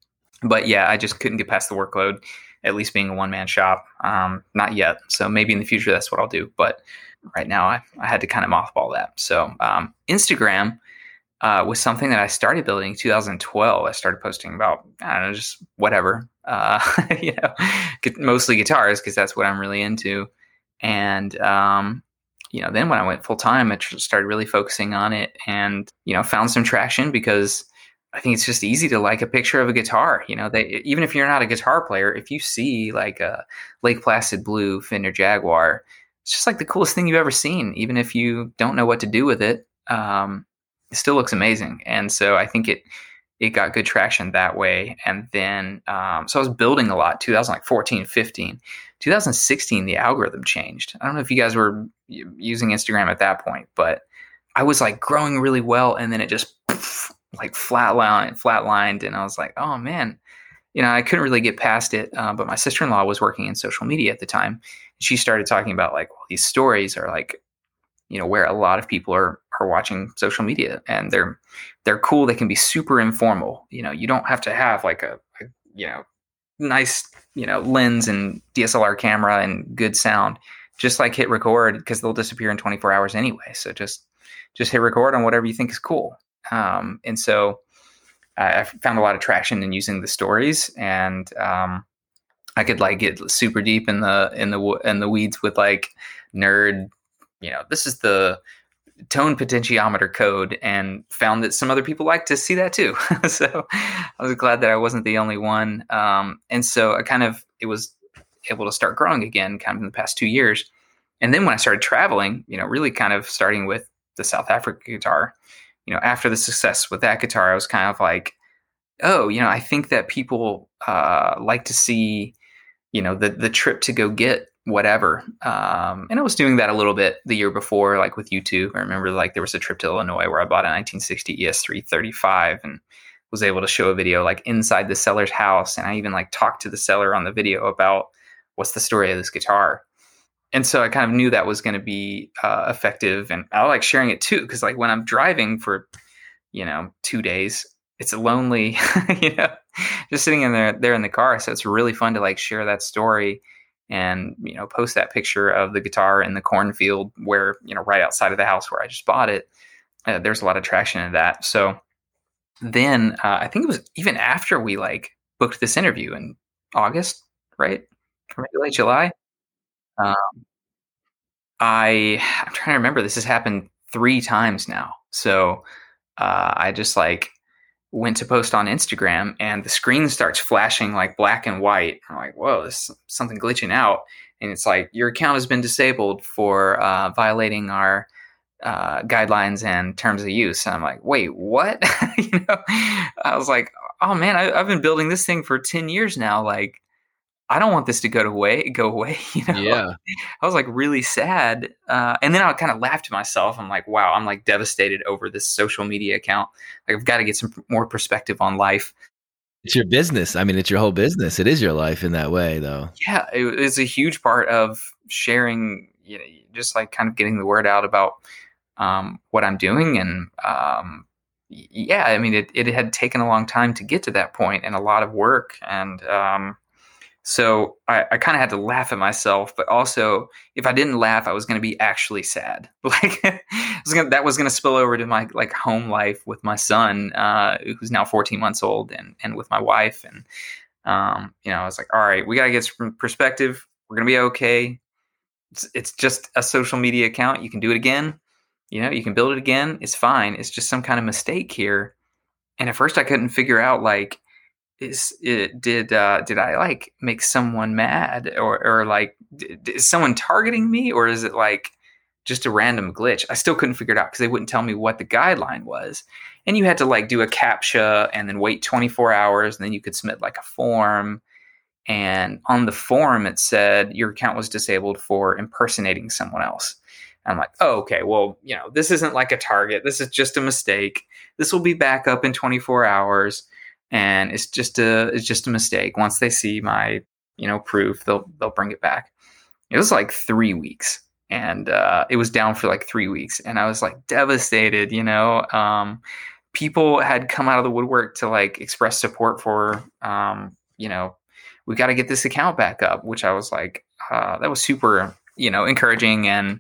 But yeah, I just couldn't get past the workload, at least being a one-man shop. Um, not yet. So maybe in the future, that's what I'll do. But right now, I, I had to kind of mothball that. So um, Instagram uh, was something that I started building in two thousand twelve. I started posting about, I don't know, just whatever, uh, you know, mostly guitars, because that's what I'm really into. And, um, you know, then when I went full time, I started really focusing on it, and, you know, found some traction because I think it's just easy to like a picture of a guitar. You know, they, even if you're not a guitar player, if you see like a Lake Placid blue Fender Jaguar, it's just like the coolest thing you've ever seen. Even if you don't know what to do with it, um, it still looks amazing. And so I think it it got good traction that way. And then, um, so I was building a lot, two thousand fourteen, fifteen. two thousand sixteen, the algorithm changed. I don't know if you guys were using Instagram at that point, but I was like growing really well, and then it just like flatlined, flatlined, and I was like, oh man, you know, I couldn't really get past it. Uh, but my sister-in-law was working in social media at the time. She started talking about like, well, these stories are like, you know, where a lot of people are are watching social media, and they're they're cool. They can be super informal. You know, you don't have to have like a, a you know nice you know lens and D S L R camera and good sound. Just like hit record, because they'll disappear in twenty-four hours anyway. So just just hit record on whatever you think is cool. Um, and so I, I found a lot of traction in using the stories, and um, I could like get super deep in the in the in the weeds with like nerd. You know, this is the tone potentiometer code, and found that some other people like to see that too. So I was glad that I wasn't the only one. Um, and so I kind of it was able to start growing again, kind of in the past two years. And then when I started traveling, you know, really kind of starting with the South Africa guitar. You know, after the success with that guitar, I was kind of like, oh, you know, I think that people uh, like to see, you know, the the trip to go get whatever. Um, and I was doing that a little bit the year before, like with YouTube. I remember like there was a trip to Illinois where I bought a nineteen sixty E S three thirty-five and was able to show a video like inside the seller's house. And I even like talked to the seller on the video about what's the story of this guitar. And so I kind of knew that was going to be uh, effective, and I like sharing it too, because like when I'm driving for, you know, two days, it's lonely, you know, just sitting in there there in the car. So it's really fun to like share that story, and you know, post that picture of the guitar in the cornfield where, you know, right outside of the house where I just bought it. Uh, there's a lot of traction in that. So then uh, I think it was even after we like booked this interview in August, right, or maybe late July. Um, I I'm trying to remember. This has happened three times now. So uh, I just like went to post on Instagram, and the screen starts flashing like black and white. I'm like, whoa, there's something glitching out, and it's like your account has been disabled for uh, violating our uh, guidelines and terms of use. And I'm like, wait, what? You know, I was like, oh man, I, I've been building this thing for ten years now. Like, I don't want this to go to way go away. You know, Yeah. I was like really sad. Uh, and then I kind of laughed to myself. I'm like, wow, I'm like devastated over this social media account. Like, I've got to get some more perspective on life. It's your business. I mean, it's your whole business. It is your life in that way, though. Yeah, it was a huge part of sharing, you know, just like kind of getting the word out about um, what I'm doing. And um, yeah, I mean, it, it had taken a long time to get to that point, and a lot of work. And um, So I, I kind of had to laugh at myself, but also if I didn't laugh, I was going to be actually sad. Like it was gonna, that was going to spill over to my like home life with my son, uh, who's now fourteen months old, and and with my wife. And um, you know, I was like, all right, we got to get some perspective. We're going to be okay. It's, it's just a social media account. You can do it again. You know, you can build it again. It's fine. It's just some kind of mistake here. And at first, I couldn't figure out like, is it did uh did I like make someone mad, or or like did, is someone targeting me, or is it like just a random glitch? I still couldn't figure it out because they wouldn't tell me what the guideline was, and you had to like do a CAPTCHA and then wait twenty-four hours, and then you could submit like a form. And on the forum, it said your account was disabled for impersonating someone else. I'm like, oh, okay, well, you know, this isn't like a target. This is just a mistake. This will be back up in twenty-four hours. And it's just a, it's just a mistake. Once they see my, you know, proof, they'll, they'll bring it back. It was like three weeks and uh, it was down for like three weeks. And I was like devastated, you know, um, people had come out of the woodwork to like express support for, um, you know, we got to get this account back up, which I was like, uh, that was super, you know, encouraging. And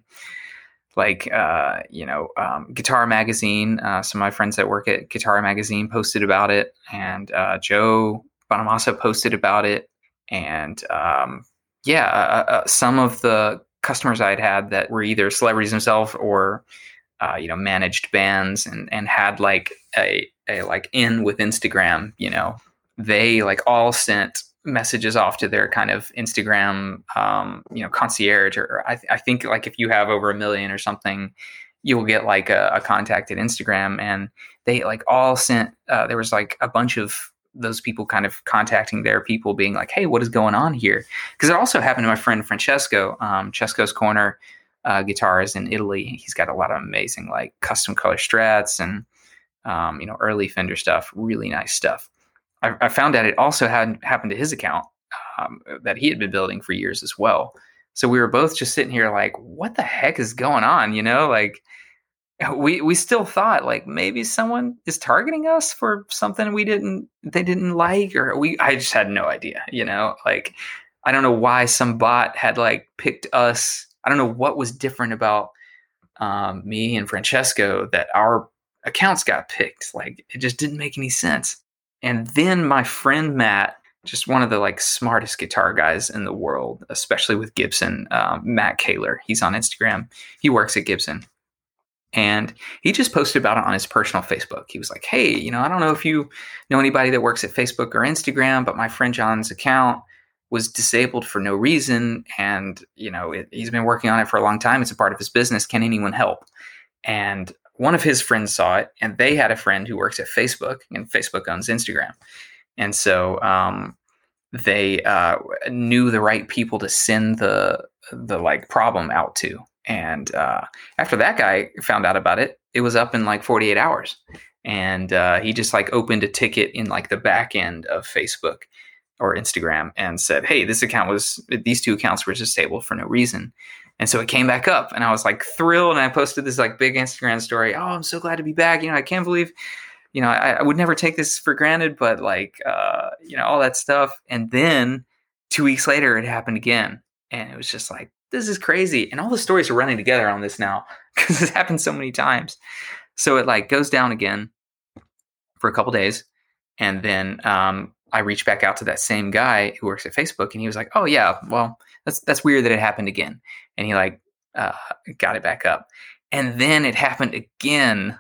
like, uh, you know, um, Guitar Magazine, uh, some of my friends that work at Guitar Magazine posted about it, and uh, Joe Bonamassa posted about it. And um, yeah, uh, uh, some of the customers I'd had that were either celebrities themselves or, uh, you know, managed bands and, and had like a, a like in with Instagram, you know, they like all sent messages off to their kind of Instagram, um, you know, concierge, or I, th- I think like if you have over a million or something, you will get like a, a contact at Instagram, and they like all sent, uh, there was like a bunch of those people kind of contacting their people being like, hey, what is going on here? Because it also happened to my friend Francesco, um, Cesco's Corner uh, guitars in Italy. He's got a lot of amazing like custom color strats and, um, you know, early Fender stuff, really nice stuff. I, I found out it also had happened to his account um, that he had been building for years as well. So we were both just sitting here like, what the heck is going on? You know, like we, we still thought like maybe someone is targeting us for something we didn't, they didn't like, or we, I just had no idea, you know, like, I don't know why some bot had like picked us. I don't know what was different about um, me and Francesco that our accounts got picked. Like it just didn't make any sense. And then my friend Matt, just one of the like smartest guitar guys in the world, especially with Gibson, um, Matt Kaler. He's on Instagram. He works at Gibson. And he just posted about it on his personal Facebook. He was like, hey, you know, I don't know if you know anybody that works at Facebook or Instagram, but my friend John's account was disabled for no reason. And, you know, it, he's been working on it for a long time. It's a part of his business. Can anyone help? And one of his friends saw it, and they had a friend who works at Facebook, and Facebook owns Instagram. And so um, they uh, knew the right people to send the the like problem out to. And uh, after that guy found out about it, it was up in like forty-eight hours. And uh, he just like opened a ticket in like the back end of Facebook or Instagram and said, hey, this account was, these two accounts were disabled for no reason. And so it came back up, and I was like thrilled. And I posted this like big Instagram story. Oh, I'm so glad to be back. You know, I can't believe, you know, I, I would never take this for granted, but like, uh, you know, all that stuff. And then two weeks later, it happened again. And it was just like, this is crazy. And all the stories are running together on this now because it's happened so many times. So it like goes down again for a couple days. And then um, I reached back out to that same guy who works at Facebook, and he was like, oh yeah, well, that's, that's weird that it happened again. And he like uh, got it back up. And then it happened again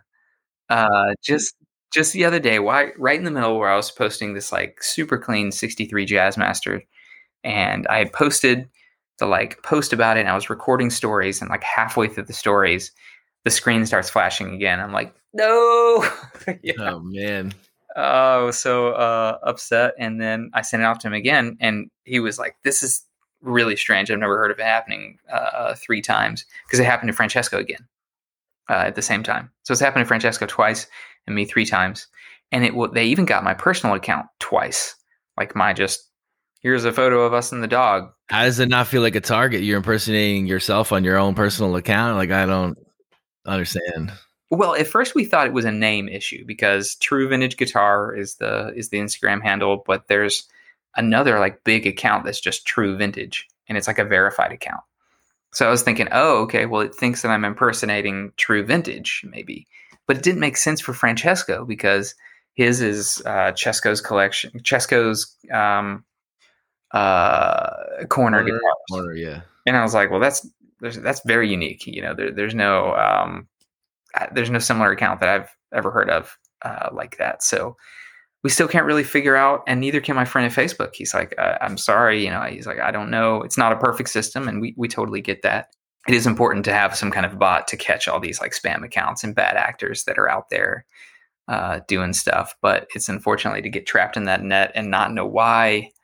uh, just just the other day, why, right in the middle where I was posting this like super clean sixty-three Jazzmaster. And I had posted the like post about it, and I was recording stories, and like halfway through the stories, the screen starts flashing again. I'm like, no. Yeah. Oh man. Oh, I was so uh, upset. And then I sent it off to him again, and he was like, this is really strange. I've never heard of it happening uh, three times, because it happened to Francesco again uh, at the same time. So it's happened to Francesco twice and me three times. And it they even got my personal account twice. Like my just, here's a photo of us and the dog. How does it not feel like a target? You're impersonating yourself on your own personal account. Like, I don't understand. Well, at first we thought it was a name issue, because True Vintage Guitar is the is the Instagram handle, but there's another like big account that's just True Vintage, and it's like a verified account. So I was thinking, oh, okay, well, it thinks that I'm impersonating True Vintage, maybe. But it didn't make sense for Francesco, because his is uh, Cesco's collection, Cesco's um, uh, corner, corner guitars. Corner, yeah. And I was like, well, that's that's very unique. You know, there, there's no um, there's no similar account that I've ever heard of uh, like that. So we still can't really figure out, and neither can my friend at Facebook. He's like, uh, I'm sorry, you know, he's like, I don't know. It's not a perfect system, and we we totally get that. It is important to have some kind of bot to catch all these like spam accounts and bad actors that are out there uh, doing stuff. But it's unfortunately to get trapped in that net and not know why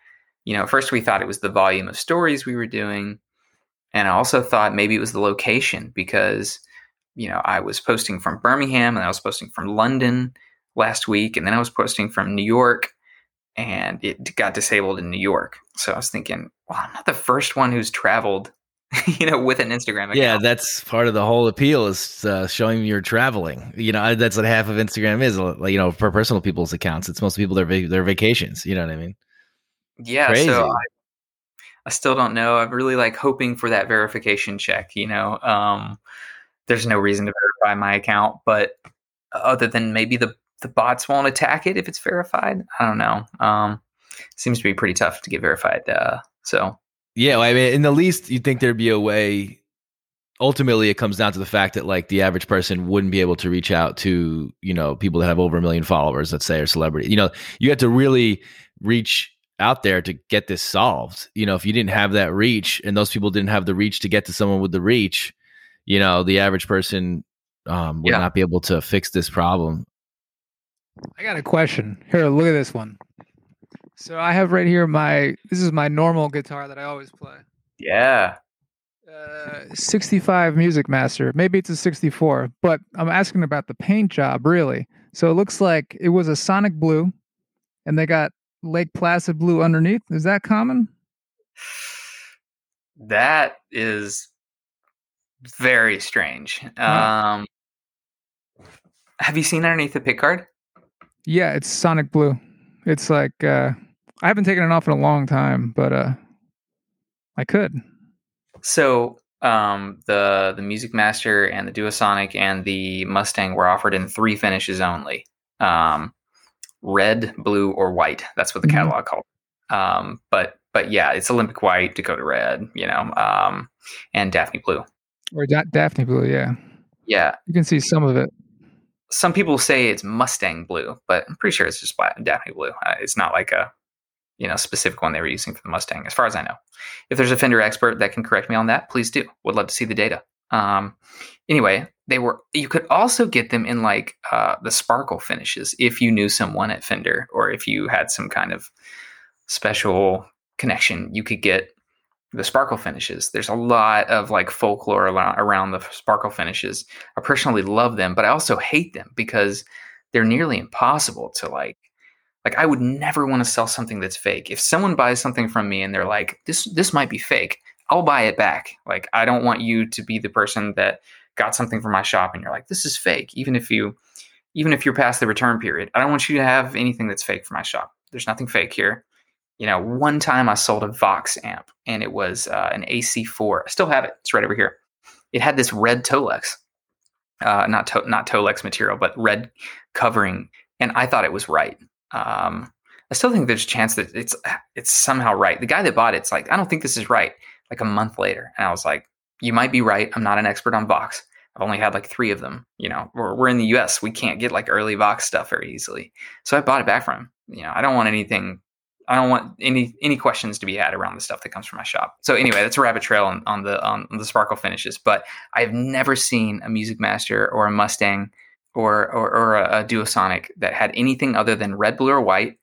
you know, at first we thought it was the volume of stories we were doing. And I also thought maybe it was the location because, you know, I was posting from Birmingham and I was posting from London last week. And then I was posting from New York and it got disabled in New York. So I was thinking, well, I'm not the first one who's traveled, you know, with an Instagram account. Yeah, that's part of the whole appeal is uh, showing you're traveling. You know, that's what half of Instagram is. Like, you know, for personal people's accounts, it's most people their va- their vacations. You know what I mean? Yeah. Crazy. So I, I still don't know. I'm really like hoping for that verification check. You know, um, there's no reason to verify my account, but other than maybe the the bots won't attack it if it's verified. I don't know. Um, seems to be pretty tough to get verified. Uh, so. Yeah, well, I mean, in the least, you'd think there'd be a way. Ultimately, it comes down to the fact that like the average person wouldn't be able to reach out to, you know, people that have over a million followers, let's say, or celebrity. You know, you have to really reach out there to get this solved. You know, if you didn't have that reach and those people didn't have the reach to get to someone with the reach, you know, the average person um, would Yeah. not be able to fix this problem. I got a question. Here, look at this one. So I have right here my, this is my normal guitar that I always play. Yeah. Uh, sixty-five Music Master. Maybe it's a sixty-four, but I'm asking about the paint job, really. So it looks like it was a Sonic Blue, and they got Lake Placid Blue underneath. Is that common? That is very strange. Um, have you seen underneath the pick guard? Yeah, it's Sonic Blue. It's like, uh, I haven't taken it off in a long time, but uh, I could. So um, the the Music Master and the Duosonic and the Mustang were offered in three finishes only: um, red, blue, or white. That's what the Mhm. catalog called. Um, but but yeah, it's Olympic White, Dakota Red, you know, um, and Daphne Blue. Or da- Daphne Blue, yeah. Yeah, You can see some of it. some people say it's Mustang Blue, but I'm pretty sure it's just black Daphne Blue. Uh, it's not like a you know specific one they were using for the Mustang, as far as I know. If there's a Fender expert that can correct me on that, please do. Would love to see the data. Um, anyway, they were. You could also get them in like uh, the sparkle finishes if you knew someone at Fender, or if you had some kind of special connection. You could get the sparkle finishes. There's a lot of like folklore around the sparkle finishes. I personally love them, but I also hate them because they're nearly impossible to like. Like I would never want to sell something that's fake. If someone buys something from me and they're like, this this might be fake, I'll buy it back. Like I don't want you to be the person that got something from my shop and you're like, this is fake. Even if you even if you're past the return period, I don't want you to have anything that's fake from my shop. There's nothing fake here. You know, one time I sold a Vox amp and it was uh, an A C four. I still have it. It's right over here. It had this red Tolex, uh, not to- not Tolex material, but red covering, and I thought it was right. Um, I still think there's a chance that it's it's somehow right. The guy that bought it's like, I don't think this is right. Like a month later, and I was like, you might be right. I'm not an expert on Vox. I've only had like three of them. You know, we're we're in the U S. We can't get like early Vox stuff very easily. So I bought it back from him. You know, I don't want anything. I don't want any any questions to be had around the stuff that comes from my shop. So anyway, that's a rabbit trail on, on the on the sparkle finishes. But I've never seen a Music Master or a Mustang or or, or a, a Duosonic that had anything other than red, blue, or white,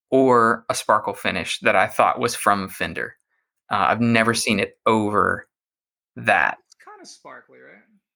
or a sparkle finish that I thought was from Fender. Uh, I've never seen it over that. It's kind of sparkly, right?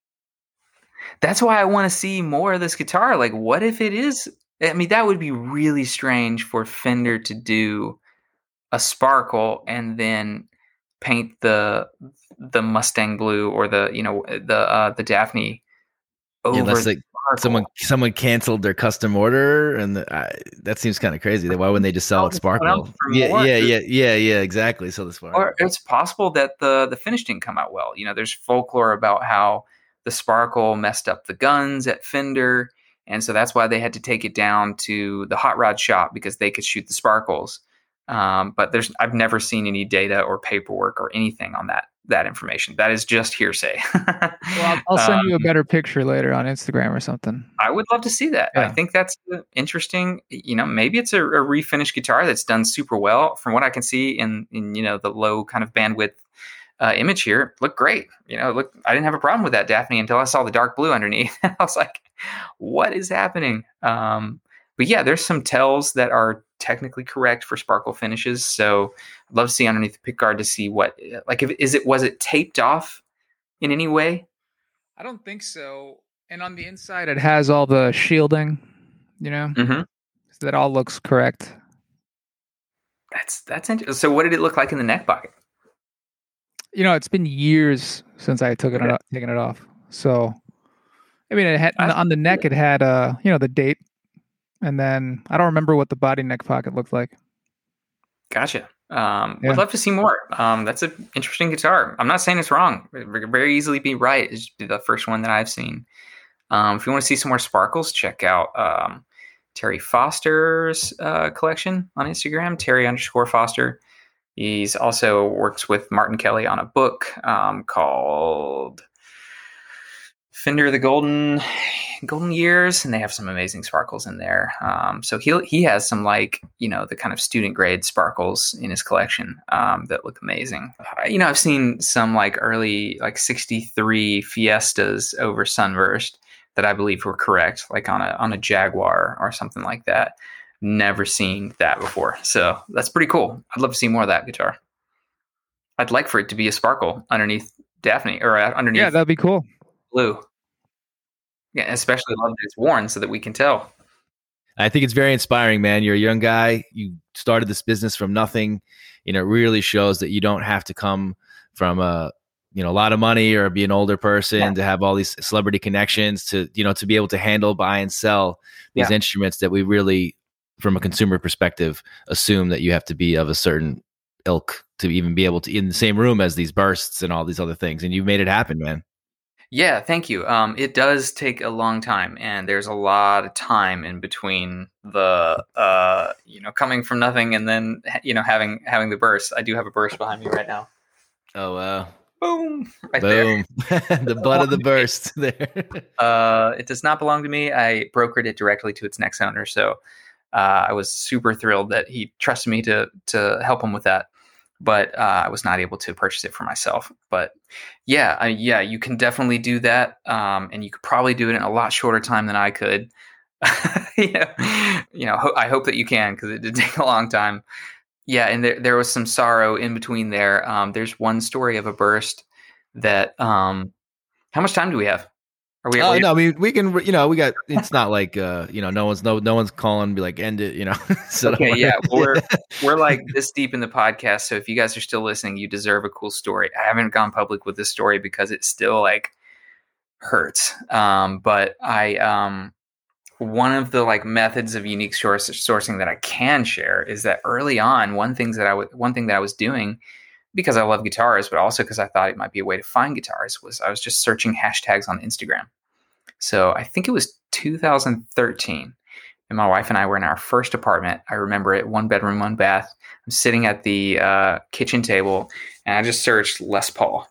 That's why I want to see more of this guitar. Like, what if it is? I mean, that would be really strange for Fender to do a sparkle and then paint the the Mustang blue or the you know the uh, the Daphne over. Yeah, unless the like someone someone canceled their custom order, and the, uh, that seems kind of crazy. Why wouldn't they just sell Oh, it sparkle? someone else for Yeah, more, yeah, dude. yeah, yeah, yeah, exactly. So the sparkle. Or it's possible that the the finish didn't come out well. You know, there's folklore about how the sparkle messed up the guns at Fender, and so that's why they had to take it down to the hot rod shop because they could shoot the sparkles. Um, but there's I've never seen any data or paperwork or anything on that that information. That is just hearsay. Well, I'll, I'll send Um, you a better picture later on Instagram or something. I would love to see that. I Yeah. think that's uh, interesting. You know, maybe it's a, a refinished guitar that's done super well. From what I can see in, in you know, the low kind of bandwidth uh, image here, look great. You know, look, I didn't have a problem with that Daphne until I saw the dark blue underneath. I was like, what is happening? Um, but yeah, there's some tells that are technically correct for sparkle finishes. So I'd love to see underneath the pickguard to see what, like, if is it was it taped off in any way? I don't think so. And on the inside, it has all the shielding. You know, Mm-hmm. so that all looks correct. That's that's interesting. So what did it look like in the neck pocket? You know, it's been years since I took it Okay. off, taken it off. So, I mean, it had on the neck. It had uh, you know, the date, and then I don't remember what the body neck pocket looked like. Gotcha. Um, Yeah. Would love to see more. Um, that's an interesting guitar. I'm not saying it's wrong. It could very easily be right. It's the first one that I've seen. Um, if you want to see some more sparkles, check out um, Terry Foster's uh, collection on Instagram, Terry underscore Foster. He's also works with Martin Kelly on a book um, called Fender the Golden Golden Years, and they have some amazing sparkles in there. Um, so he he has some, like, you know, the kind of student grade sparkles in his collection um, that look amazing. Uh, you know, I've seen some like early like sixty-three Fiestas over Sunburst that I believe were correct, like on a on a Jaguar or something like that. Never seen that before, so that's pretty cool. I'd love to see more of that guitar. I'd like for it to be a sparkle underneath Daphne or underneath. Yeah, that'd be cool. Blue. Yeah, especially love that it's worn so that we can tell. I think it's very inspiring, man. You're a young guy. You started this business from nothing. You know, it really shows that you don't have to come from a, you know, a lot of money or be an older person yeah. to have all these celebrity connections to, you know, to be able to handle, buy, and sell these yeah. instruments that we really, from a consumer perspective, assume that you have to be of a certain ilk to even be able to in the same room as these bursts and all these other things. And you've made it happen, man. Yeah, thank you. Um, it does take a long time, and there's a lot of time in between the, uh, you know, coming from nothing and then, you know, having having the burst. I do have a burst behind me right now. Oh wow! Boom! Right Boom! There. The butt of the burst there. uh, it does not belong to me. I brokered it directly to its next owner, so uh, I was super thrilled that he trusted me to to help him with that. But uh, I was not able to purchase it for myself. But yeah, I, yeah, you can definitely do that, um, and you could probably do it in a lot shorter time than I could. you know, you know, ho- I hope that you can, because it did take a long time. Yeah, and there there was some sorrow in between there. Um, there's one story of a burst that. Um, how much time do we have? Are we? Oh we, no, we we can. You know, we got. It's not like uh, you know, no one's no no one's calling. Be like, end it. You know. So okay, yeah, we're we're like this deep in the podcast. So if you guys are still listening, you deserve a cool story. I haven't gone public with this story because it still like hurts. Um, but I um, one of the like methods of unique source sourcing that I can share is that early on, one things that I w- one thing that I was doing, because I love guitars, but also because I thought it might be a way to find guitars, was I was just searching hashtags on Instagram. So I think it was two thousand thirteen, and my wife and I were in our first apartment. I remember it, one bedroom, one bath. I'm sitting at the uh, kitchen table, and I just searched Les Paul.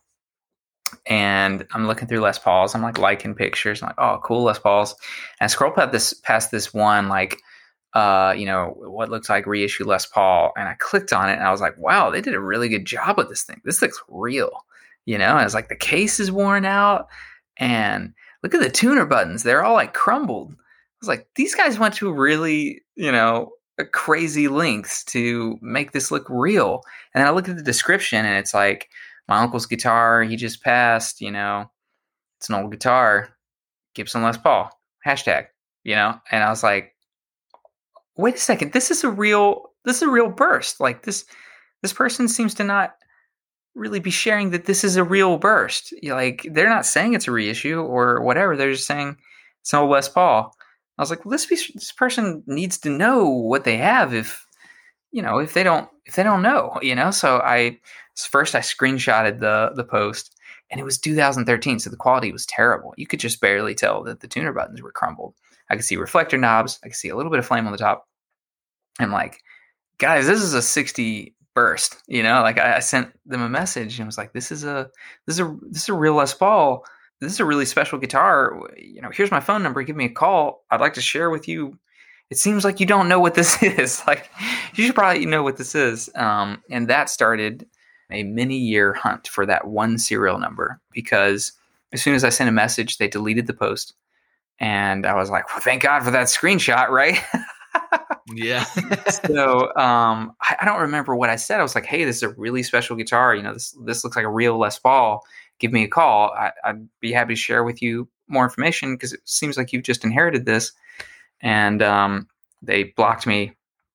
And I'm looking through Les Pauls. I'm like liking pictures. I'm like, oh, cool, Les Pauls. And I scroll past this, past this one, like, uh, you know, what looks like reissue Les Paul. And I clicked on it, and I was like, wow, they did a really good job with this thing. This looks real, you know? And it's like the case is worn out, and look at the tuner buttons. They're all like crumbled. I was like, these guys went to really, you know, crazy lengths to make this look real. And then I looked at the description, and it's like, my uncle's guitar, he just passed, you know, it's an old guitar, Gibson Les Paul, hashtag, you know? And I was like, wait a second, this is a real, this is a real burst. Like this, this person seems to not really be sharing that this is a real burst. Like they're not saying it's a reissue or whatever. They're just saying it's an old Les Paul. I was like, well, this, this person needs to know what they have if, you know, if they don't, if they don't know, you know? So I, first I screenshotted the, the post, and it was two thousand thirteen. So the quality was terrible. You could just barely tell that the tuner buttons were crumbled. I could see reflector knobs. I could see a little bit of flame on the top. I'm like, guys, this is a sixty burst, you know, like I, I sent them a message and was like, this is a, this is a, this is a real Les Paul. This is a really special guitar. You know, here's my phone number. Give me a call. I'd like to share with you. It seems like you don't know what this is. Like you should probably know what this is. Um, and that started a many year hunt for that one serial number, because as soon as I sent a message, they deleted the post. And I was like, well, thank God for that screenshot, right? Yeah. So um, I, I don't remember what I said. I was like, "Hey, this is a really special guitar. You know, this this looks like a real Les Paul. Give me a call. I, I'd be happy to share with you more information because it seems like you've just inherited this." And um, they blocked me.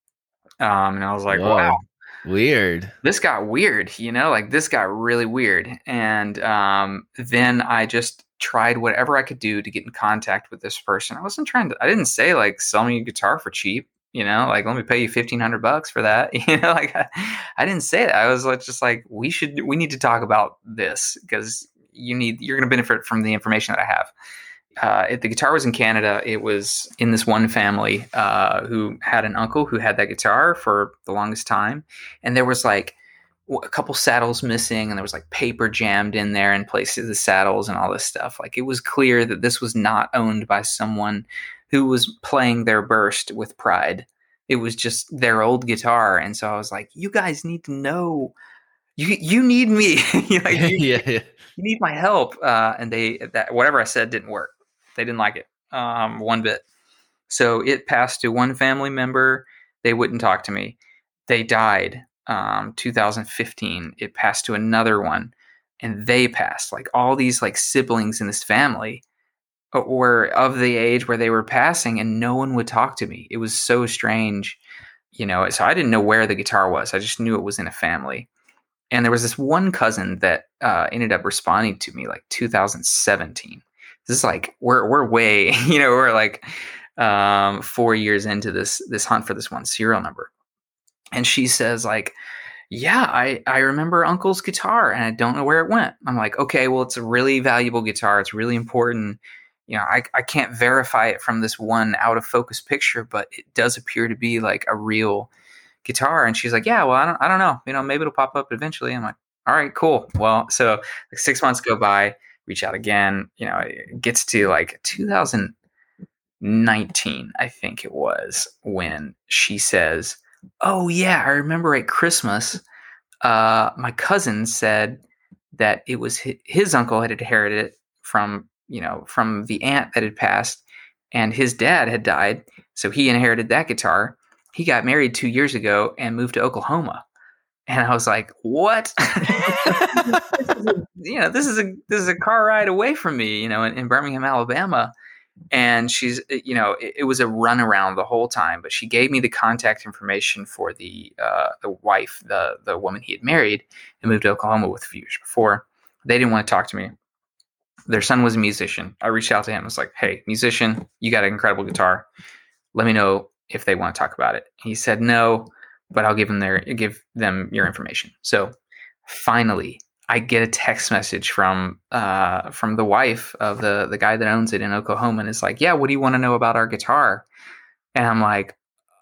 Um, and I was like, Whoa. "Wow, Weird. this got weird." You know, like this got really weird. And um, then I just tried whatever I could do to get in contact with this person. I wasn't trying to. I didn't say like, "Sell me a guitar for cheap." You know, like, let me pay you fifteen hundred bucks for that. You know, like I, I didn't say that. I was like, just like, we should, we need to talk about this because you need, you're going to benefit from the information that I have. Uh, if the guitar was in Canada, it was in this one family uh, who had an uncle who had that guitar for the longest time. And there was like a couple saddles missing and there was like paper jammed in there in place of the saddles and all this stuff. Like it was clear that this was not owned by someone who was playing their burst with pride. It was just their old guitar. And so I was like, you guys need to know, you you need me. like, you, yeah, yeah. you need my help. Uh, and they, that whatever I said didn't work. They didn't like it um, one bit. So it passed to one family member. They wouldn't talk to me. They died um, two thousand fifteen. It passed to another one and they passed. Like all these like siblings in this family were of the age where they were passing and no one would talk to me. It was so strange, you know, so I didn't know where the guitar was. I just knew it was in a family. And there was this one cousin that uh, ended up responding to me like two thousand seventeen. This is like, we're, we're way, you know, we're like um, four years into this, this hunt for this one serial number. And she says like, yeah, I, I remember Uncle's guitar and I don't know where it went. I'm like, okay, well, it's a really valuable guitar. It's really important. You know, I, I can't verify it from this one out of focus picture, but it does appear to be like a real guitar. And she's like, yeah, well, I don't, I don't know. You know, maybe it'll pop up eventually. I'm like, all right, cool. Well, so like six months go by, reach out again. You know, it gets to like two thousand nineteen, I think it was, when she says, oh yeah, I remember at Christmas, uh, my cousin said that it was his, his uncle had inherited it from, you know, from the aunt that had passed and his dad had died. So he inherited that guitar. He got married two years ago and moved to Oklahoma. And I was like, what? you know, this is a, this is a car ride away from me, you know, in, in Birmingham, Alabama. And she's, you know, it, it was a runaround the whole time, but she gave me the contact information for the, uh, the wife, the, the woman he had married and moved to Oklahoma with a few years before. They didn't want to talk to me. Their son was a musician. I reached out to him. I was like, hey, musician, you got an incredible guitar. Let me know if they want to talk about it. He said, no, but I'll give them their, give them your information. So finally I get a text message from, uh, from the wife of the, the guy that owns it in Oklahoma. And it's like, yeah, what do you want to know about our guitar? And I'm like,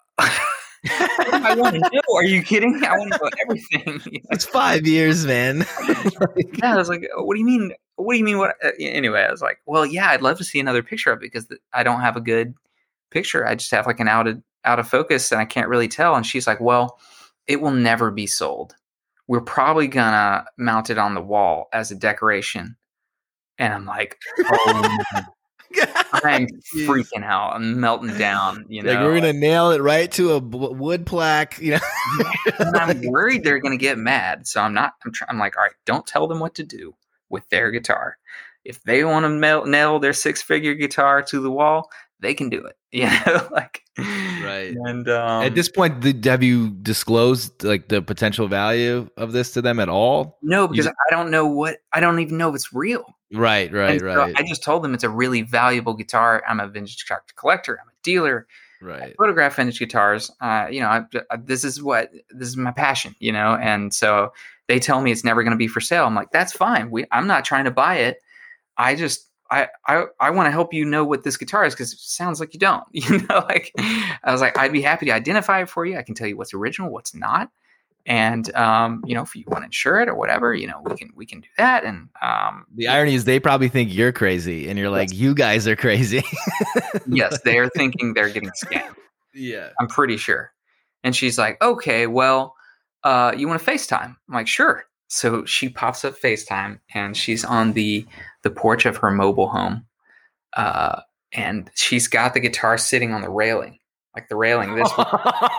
I want to know. Are you kidding? I want to know everything. It's five years, man. Yeah. I was like, what do you mean? What do you mean? What? Anyway, I was like, well, yeah, I'd love to see another picture of it because I don't have a good picture. I just have like an out of, out of focus and I can't really tell. And she's like, well, it will never be sold. We're probably gonna mount it on the wall as a decoration. And I'm like, oh, I'm freaking out. I'm melting down. You know, like we're gonna nail it right to a b- wood plaque. You know, and I'm worried they're gonna get mad. So I'm not. I'm, try- I'm like, all right, don't tell them what to do with their guitar. If they want to nail, nail their six-figure guitar to the wall, they can do it. You know, like right. And um, at this point, did, have you disclosed like the potential value of this to them at all? No, because you, I don't know what. I don't even know if it's real. Right, right, and right. So I just told them it's a really valuable guitar. I'm a vintage guitar collector. I'm a dealer. Right. I photograph vintage guitars. Uh, you know, I, I, this is what this is my passion. You know, and so they tell me it's never going to be for sale. I'm like, that's fine. We, I'm not trying to buy it. I just. I, I, I want to help you know what this guitar is because it sounds like you don't. You know, like I was like, I'd be happy to identify it for you. I can tell you what's original, what's not. And um, you know, if you want to insure it or whatever, you know, we can we can do that. And um, the irony is they probably think you're crazy and you're like, yes. You guys are crazy. Yes, they're thinking they're getting scammed. Yeah. I'm pretty sure. And she's like, okay, well, uh, you want to FaceTime? I'm like, sure. So she pops up FaceTime and she's on the the porch of her mobile home. Uh, and she's got the guitar sitting on the railing. like the railing. This one,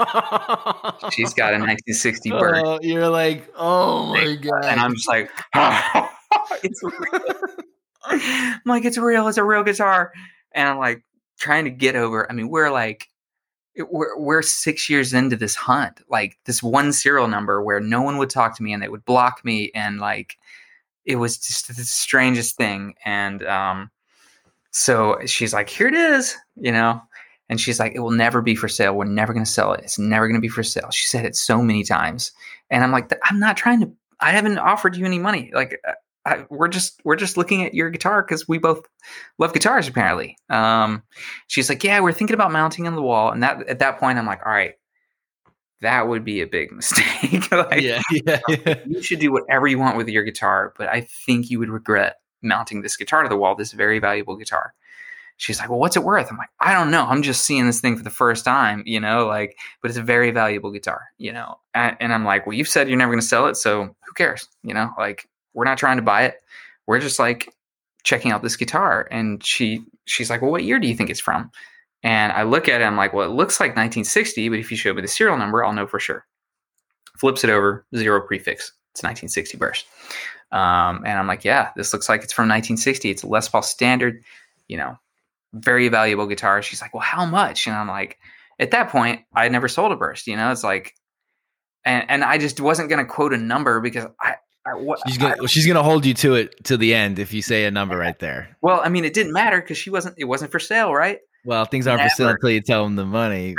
she's got a nineteen sixty Burst. Oh, you're like, oh my god! And I'm just like, oh, it's real. I'm like, it's real. It's a real guitar. And I'm like trying to get over. I mean, we're like, we're we're six years into this hunt, like this one serial number where no one would talk to me and they would block me, and like it was just the strangest thing. And um, so she's like, here it is, you know. And she's like, it will never be for sale. We're never going to sell it. It's never going to be for sale. She said it so many times. And I'm like, I'm not trying to, I haven't offered you any money. Like, I, we're just, we're just looking at your guitar because we both love guitars, apparently. Um, she's like, yeah, we're thinking about mounting on the wall. And that, at that point, I'm like, all right, that would be a big mistake. Like, yeah, yeah, yeah. You should do whatever you want with your guitar, but I think you would regret mounting this guitar to the wall, this very valuable guitar. She's like, well, what's it worth? I'm like, I don't know. I'm just seeing this thing for the first time, you know, like, but it's a very valuable guitar, you know? And, and I'm like, well, you've said you're never going to sell it. So who cares? You know, like, we're not trying to buy it. We're just like checking out this guitar. And she, she's like, well, what year do you think it's from? And I look at it, I'm like, well, it looks like nineteen sixty, but if you show me the serial number, I'll know for sure. Flips it over, zero prefix. It's nineteen sixty Burst. Um, and I'm like, yeah, this looks like it's from nineteen sixty. It's a Les Paul Standard, you know, very valuable guitar. She's like, well, how much? And I'm like, at that point, I had never sold a Burst, you know, it's like, and, and I just wasn't going to quote a number because I, I what she's going to, she's going to hold you to it to the end. If you say a number right there. Well, I mean, it didn't matter because she wasn't, it wasn't for sale. Right. Well, things aren't Never. for sale until you tell them the money.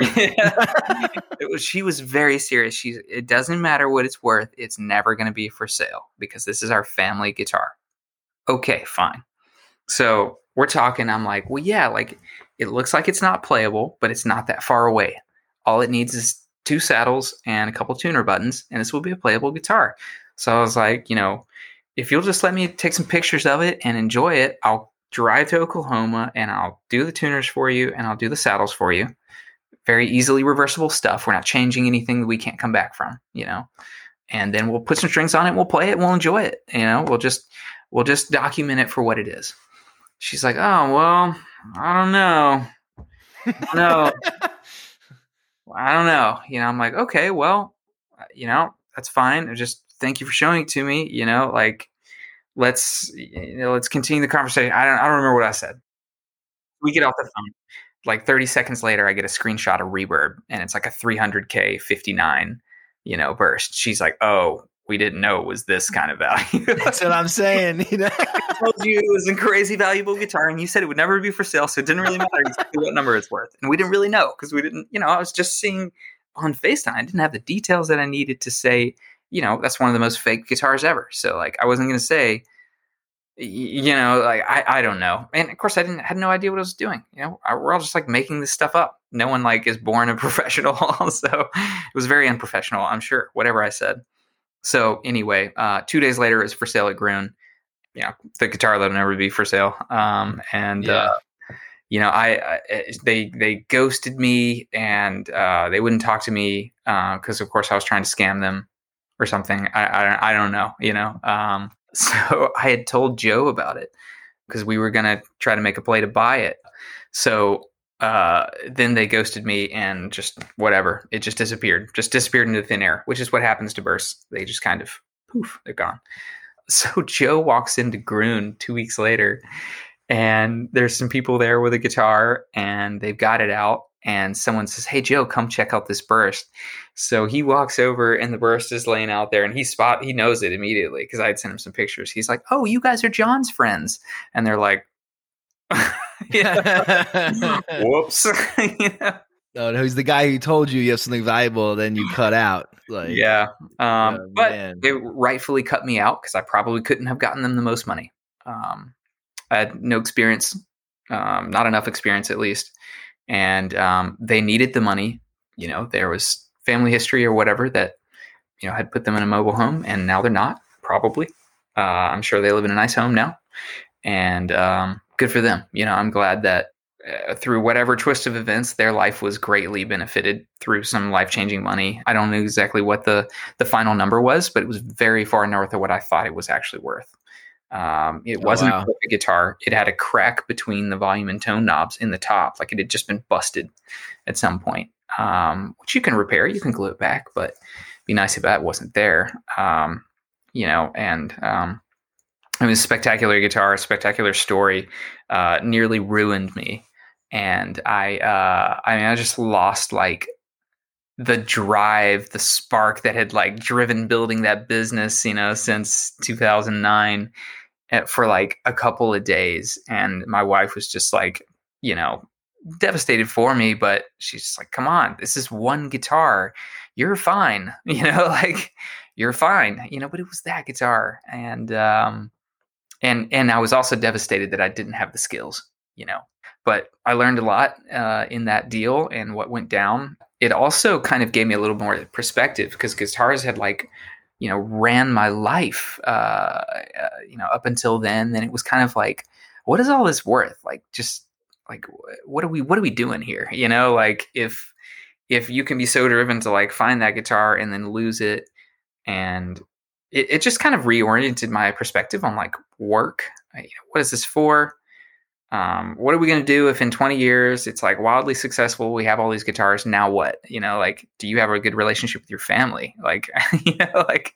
It was, she was very serious. She's, it doesn't matter what it's worth. It's never going to be for sale because this is our family guitar. Okay, fine. So we're talking. I'm like, well, yeah, like it looks like it's not playable, but it's not that far away. All it needs is two saddles and a couple tuner buttons, and this will be a playable guitar. So I was like, you know, if you'll just let me take some pictures of it and enjoy it, I'll drive to Oklahoma and I'll do the tuners for you and I'll do the saddles for you. Very easily reversible stuff. We're not changing anything that we can't come back from, you know, and then we'll put some strings on it. We'll play it. And we'll enjoy it. You know, we'll just, we'll just document it for what it is. She's like, oh, well, I don't know. No, I don't know. You know, I'm like, okay, well, you know, that's fine. I just thank you for showing it to me. You know, like, let's, you know, let's continue the conversation. I don't, I don't remember what I said. We get off the phone. Like thirty seconds later, I get a screenshot of Reverb, and it's like a three hundred K fifty-nine, you know, Burst. She's like, oh, we didn't know it was this kind of value. That's what I'm saying. You know, I told you it was a crazy valuable guitar, and you said it would never be for sale, so it didn't really matter exactly what number it's worth. And we didn't really know because we didn't, you know, I was just seeing on FaceTime. I didn't have the details that I needed to say, you know, that's one of the most fake guitars ever. So like, I wasn't going to say, you know, like, I, I don't know. And of course I didn't, had no idea what I was doing. You know, I, we're all just like making this stuff up. No one like is born a professional. So it was very unprofessional, I'm sure, whatever I said. So anyway, uh, two days later, it was for sale at Gruen. You know, the guitar that'll never be for sale. Um, and, yeah. uh, you know, I, I, they, they ghosted me and, uh, they wouldn't talk to me, uh, cause of course I was trying to scam them or something. I, I, I don't know, you know? Um, so I had told Joe about it because we were going to try to make a play to buy it. So, uh, then they ghosted me and just whatever, it just disappeared, just disappeared into thin air, which is what happens to bursts. They just kind of poof, they're gone. So Joe walks into Gruen two weeks later and there's some people there with a guitar and they've got it out and someone says, hey, Joe, come check out this burst. So he walks over and the burst is laying out there and he spot, he knows it immediately because I had sent him some pictures. He's like, oh, you guys are John's friends. And they're like, whoops. You know? Oh, no, he's the guy who told you you have something valuable, then you cut out. Like, yeah. Um, oh, but man. they rightfully cut me out because I probably couldn't have gotten them the most money. Um, I had no experience, um, not enough experience at least. And um, they needed the money. You know, there was family history or whatever that, you know, had put them in a mobile home and now they're not, probably. Uh, I'm sure they live in a nice home now. And um, good for them. You know, I'm glad that uh, through whatever twist of events, their life was greatly benefited through some life-changing money. I don't know exactly what the, the final number was, but it was very far north of what I thought it was actually worth. Um, it Oh, wasn't wow. a perfect guitar. It had a crack between the volume and tone knobs in the top, like it had just been busted at some point, um, which you can repair. You can glue it back, but it'd be nice if that wasn't there. Um, you know, and um, it was a spectacular guitar, a spectacular story, uh, nearly ruined me. And I, uh, I mean, I just lost like the drive, the spark that had like driven building that business, you know, since two thousand nine for like a couple of days. And my wife was just like, you know, devastated for me, but she's just like, come on, this is one guitar. You're fine. You know, like you're fine, you know, but it was that guitar. And, um, and, and I was also devastated that I didn't have the skills, you know, but I learned a lot, uh, in that deal and what went down. It also kind of gave me a little more perspective because guitars had like, you know, ran my life, uh, uh, you know, up until then. Then it was kind of like, what is all this worth? Like, just like, what are we, what are we doing here? You know, like if, if you can be so driven to like find that guitar and then lose it, and it, it just kind of reoriented my perspective on like work. I, what is this for? Um, what are we going to do if in twenty years it's like wildly successful? We have all these guitars. Now what? You know, like, do you have a good relationship with your family? Like, you know, like,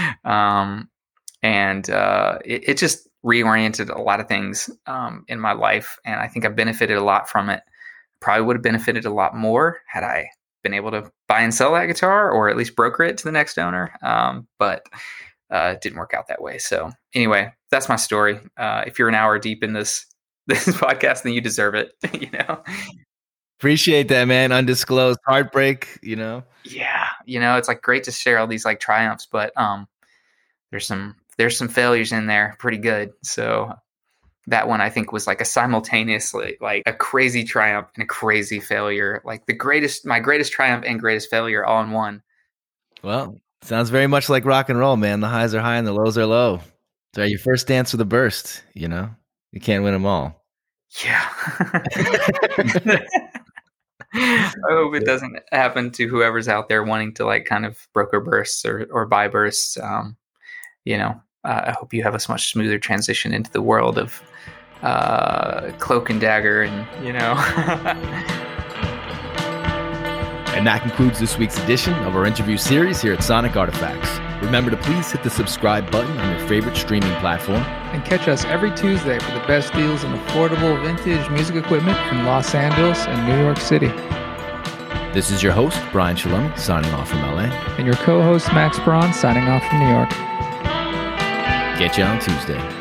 um, and uh, it, it just reoriented a lot of things um, in my life. And I think I benefited a lot from it. Probably would have benefited a lot more had I been able to buy and sell that guitar or at least broker it to the next owner. Um, but uh, it didn't work out that way. So anyway, that's my story. Uh, if you're an hour deep in this, this podcast, then you deserve it, you know? Appreciate that, man. Undisclosed heartbreak, you know? Yeah. You know, it's like great to share all these like triumphs, but um, there's some, there's some failures in there pretty good. So that one I think was like a simultaneously like a crazy triumph and a crazy failure, like the greatest, my greatest triumph and greatest failure all in one. Well, sounds very much like rock and roll, man. The highs are high and the lows are low. So your first dance with a burst, you know? You can't win them all. Yeah. I hope it doesn't happen to whoever's out there wanting to like kind of broker bursts or, or buy bursts. Um, you know, uh, I hope you have a much smoother transition into the world of uh, Cloak and Dagger and, you know. And that concludes this week's edition of our interview series here at Sonic Artifacts. Remember to please hit the subscribe button on your favorite streaming platform. And catch us every Tuesday for the best deals in affordable vintage music equipment in Los Angeles and New York City. This is your host, Brian Shalom, signing off from L A. And your co-host, Max Braun, signing off from New York. Get you on Tuesday.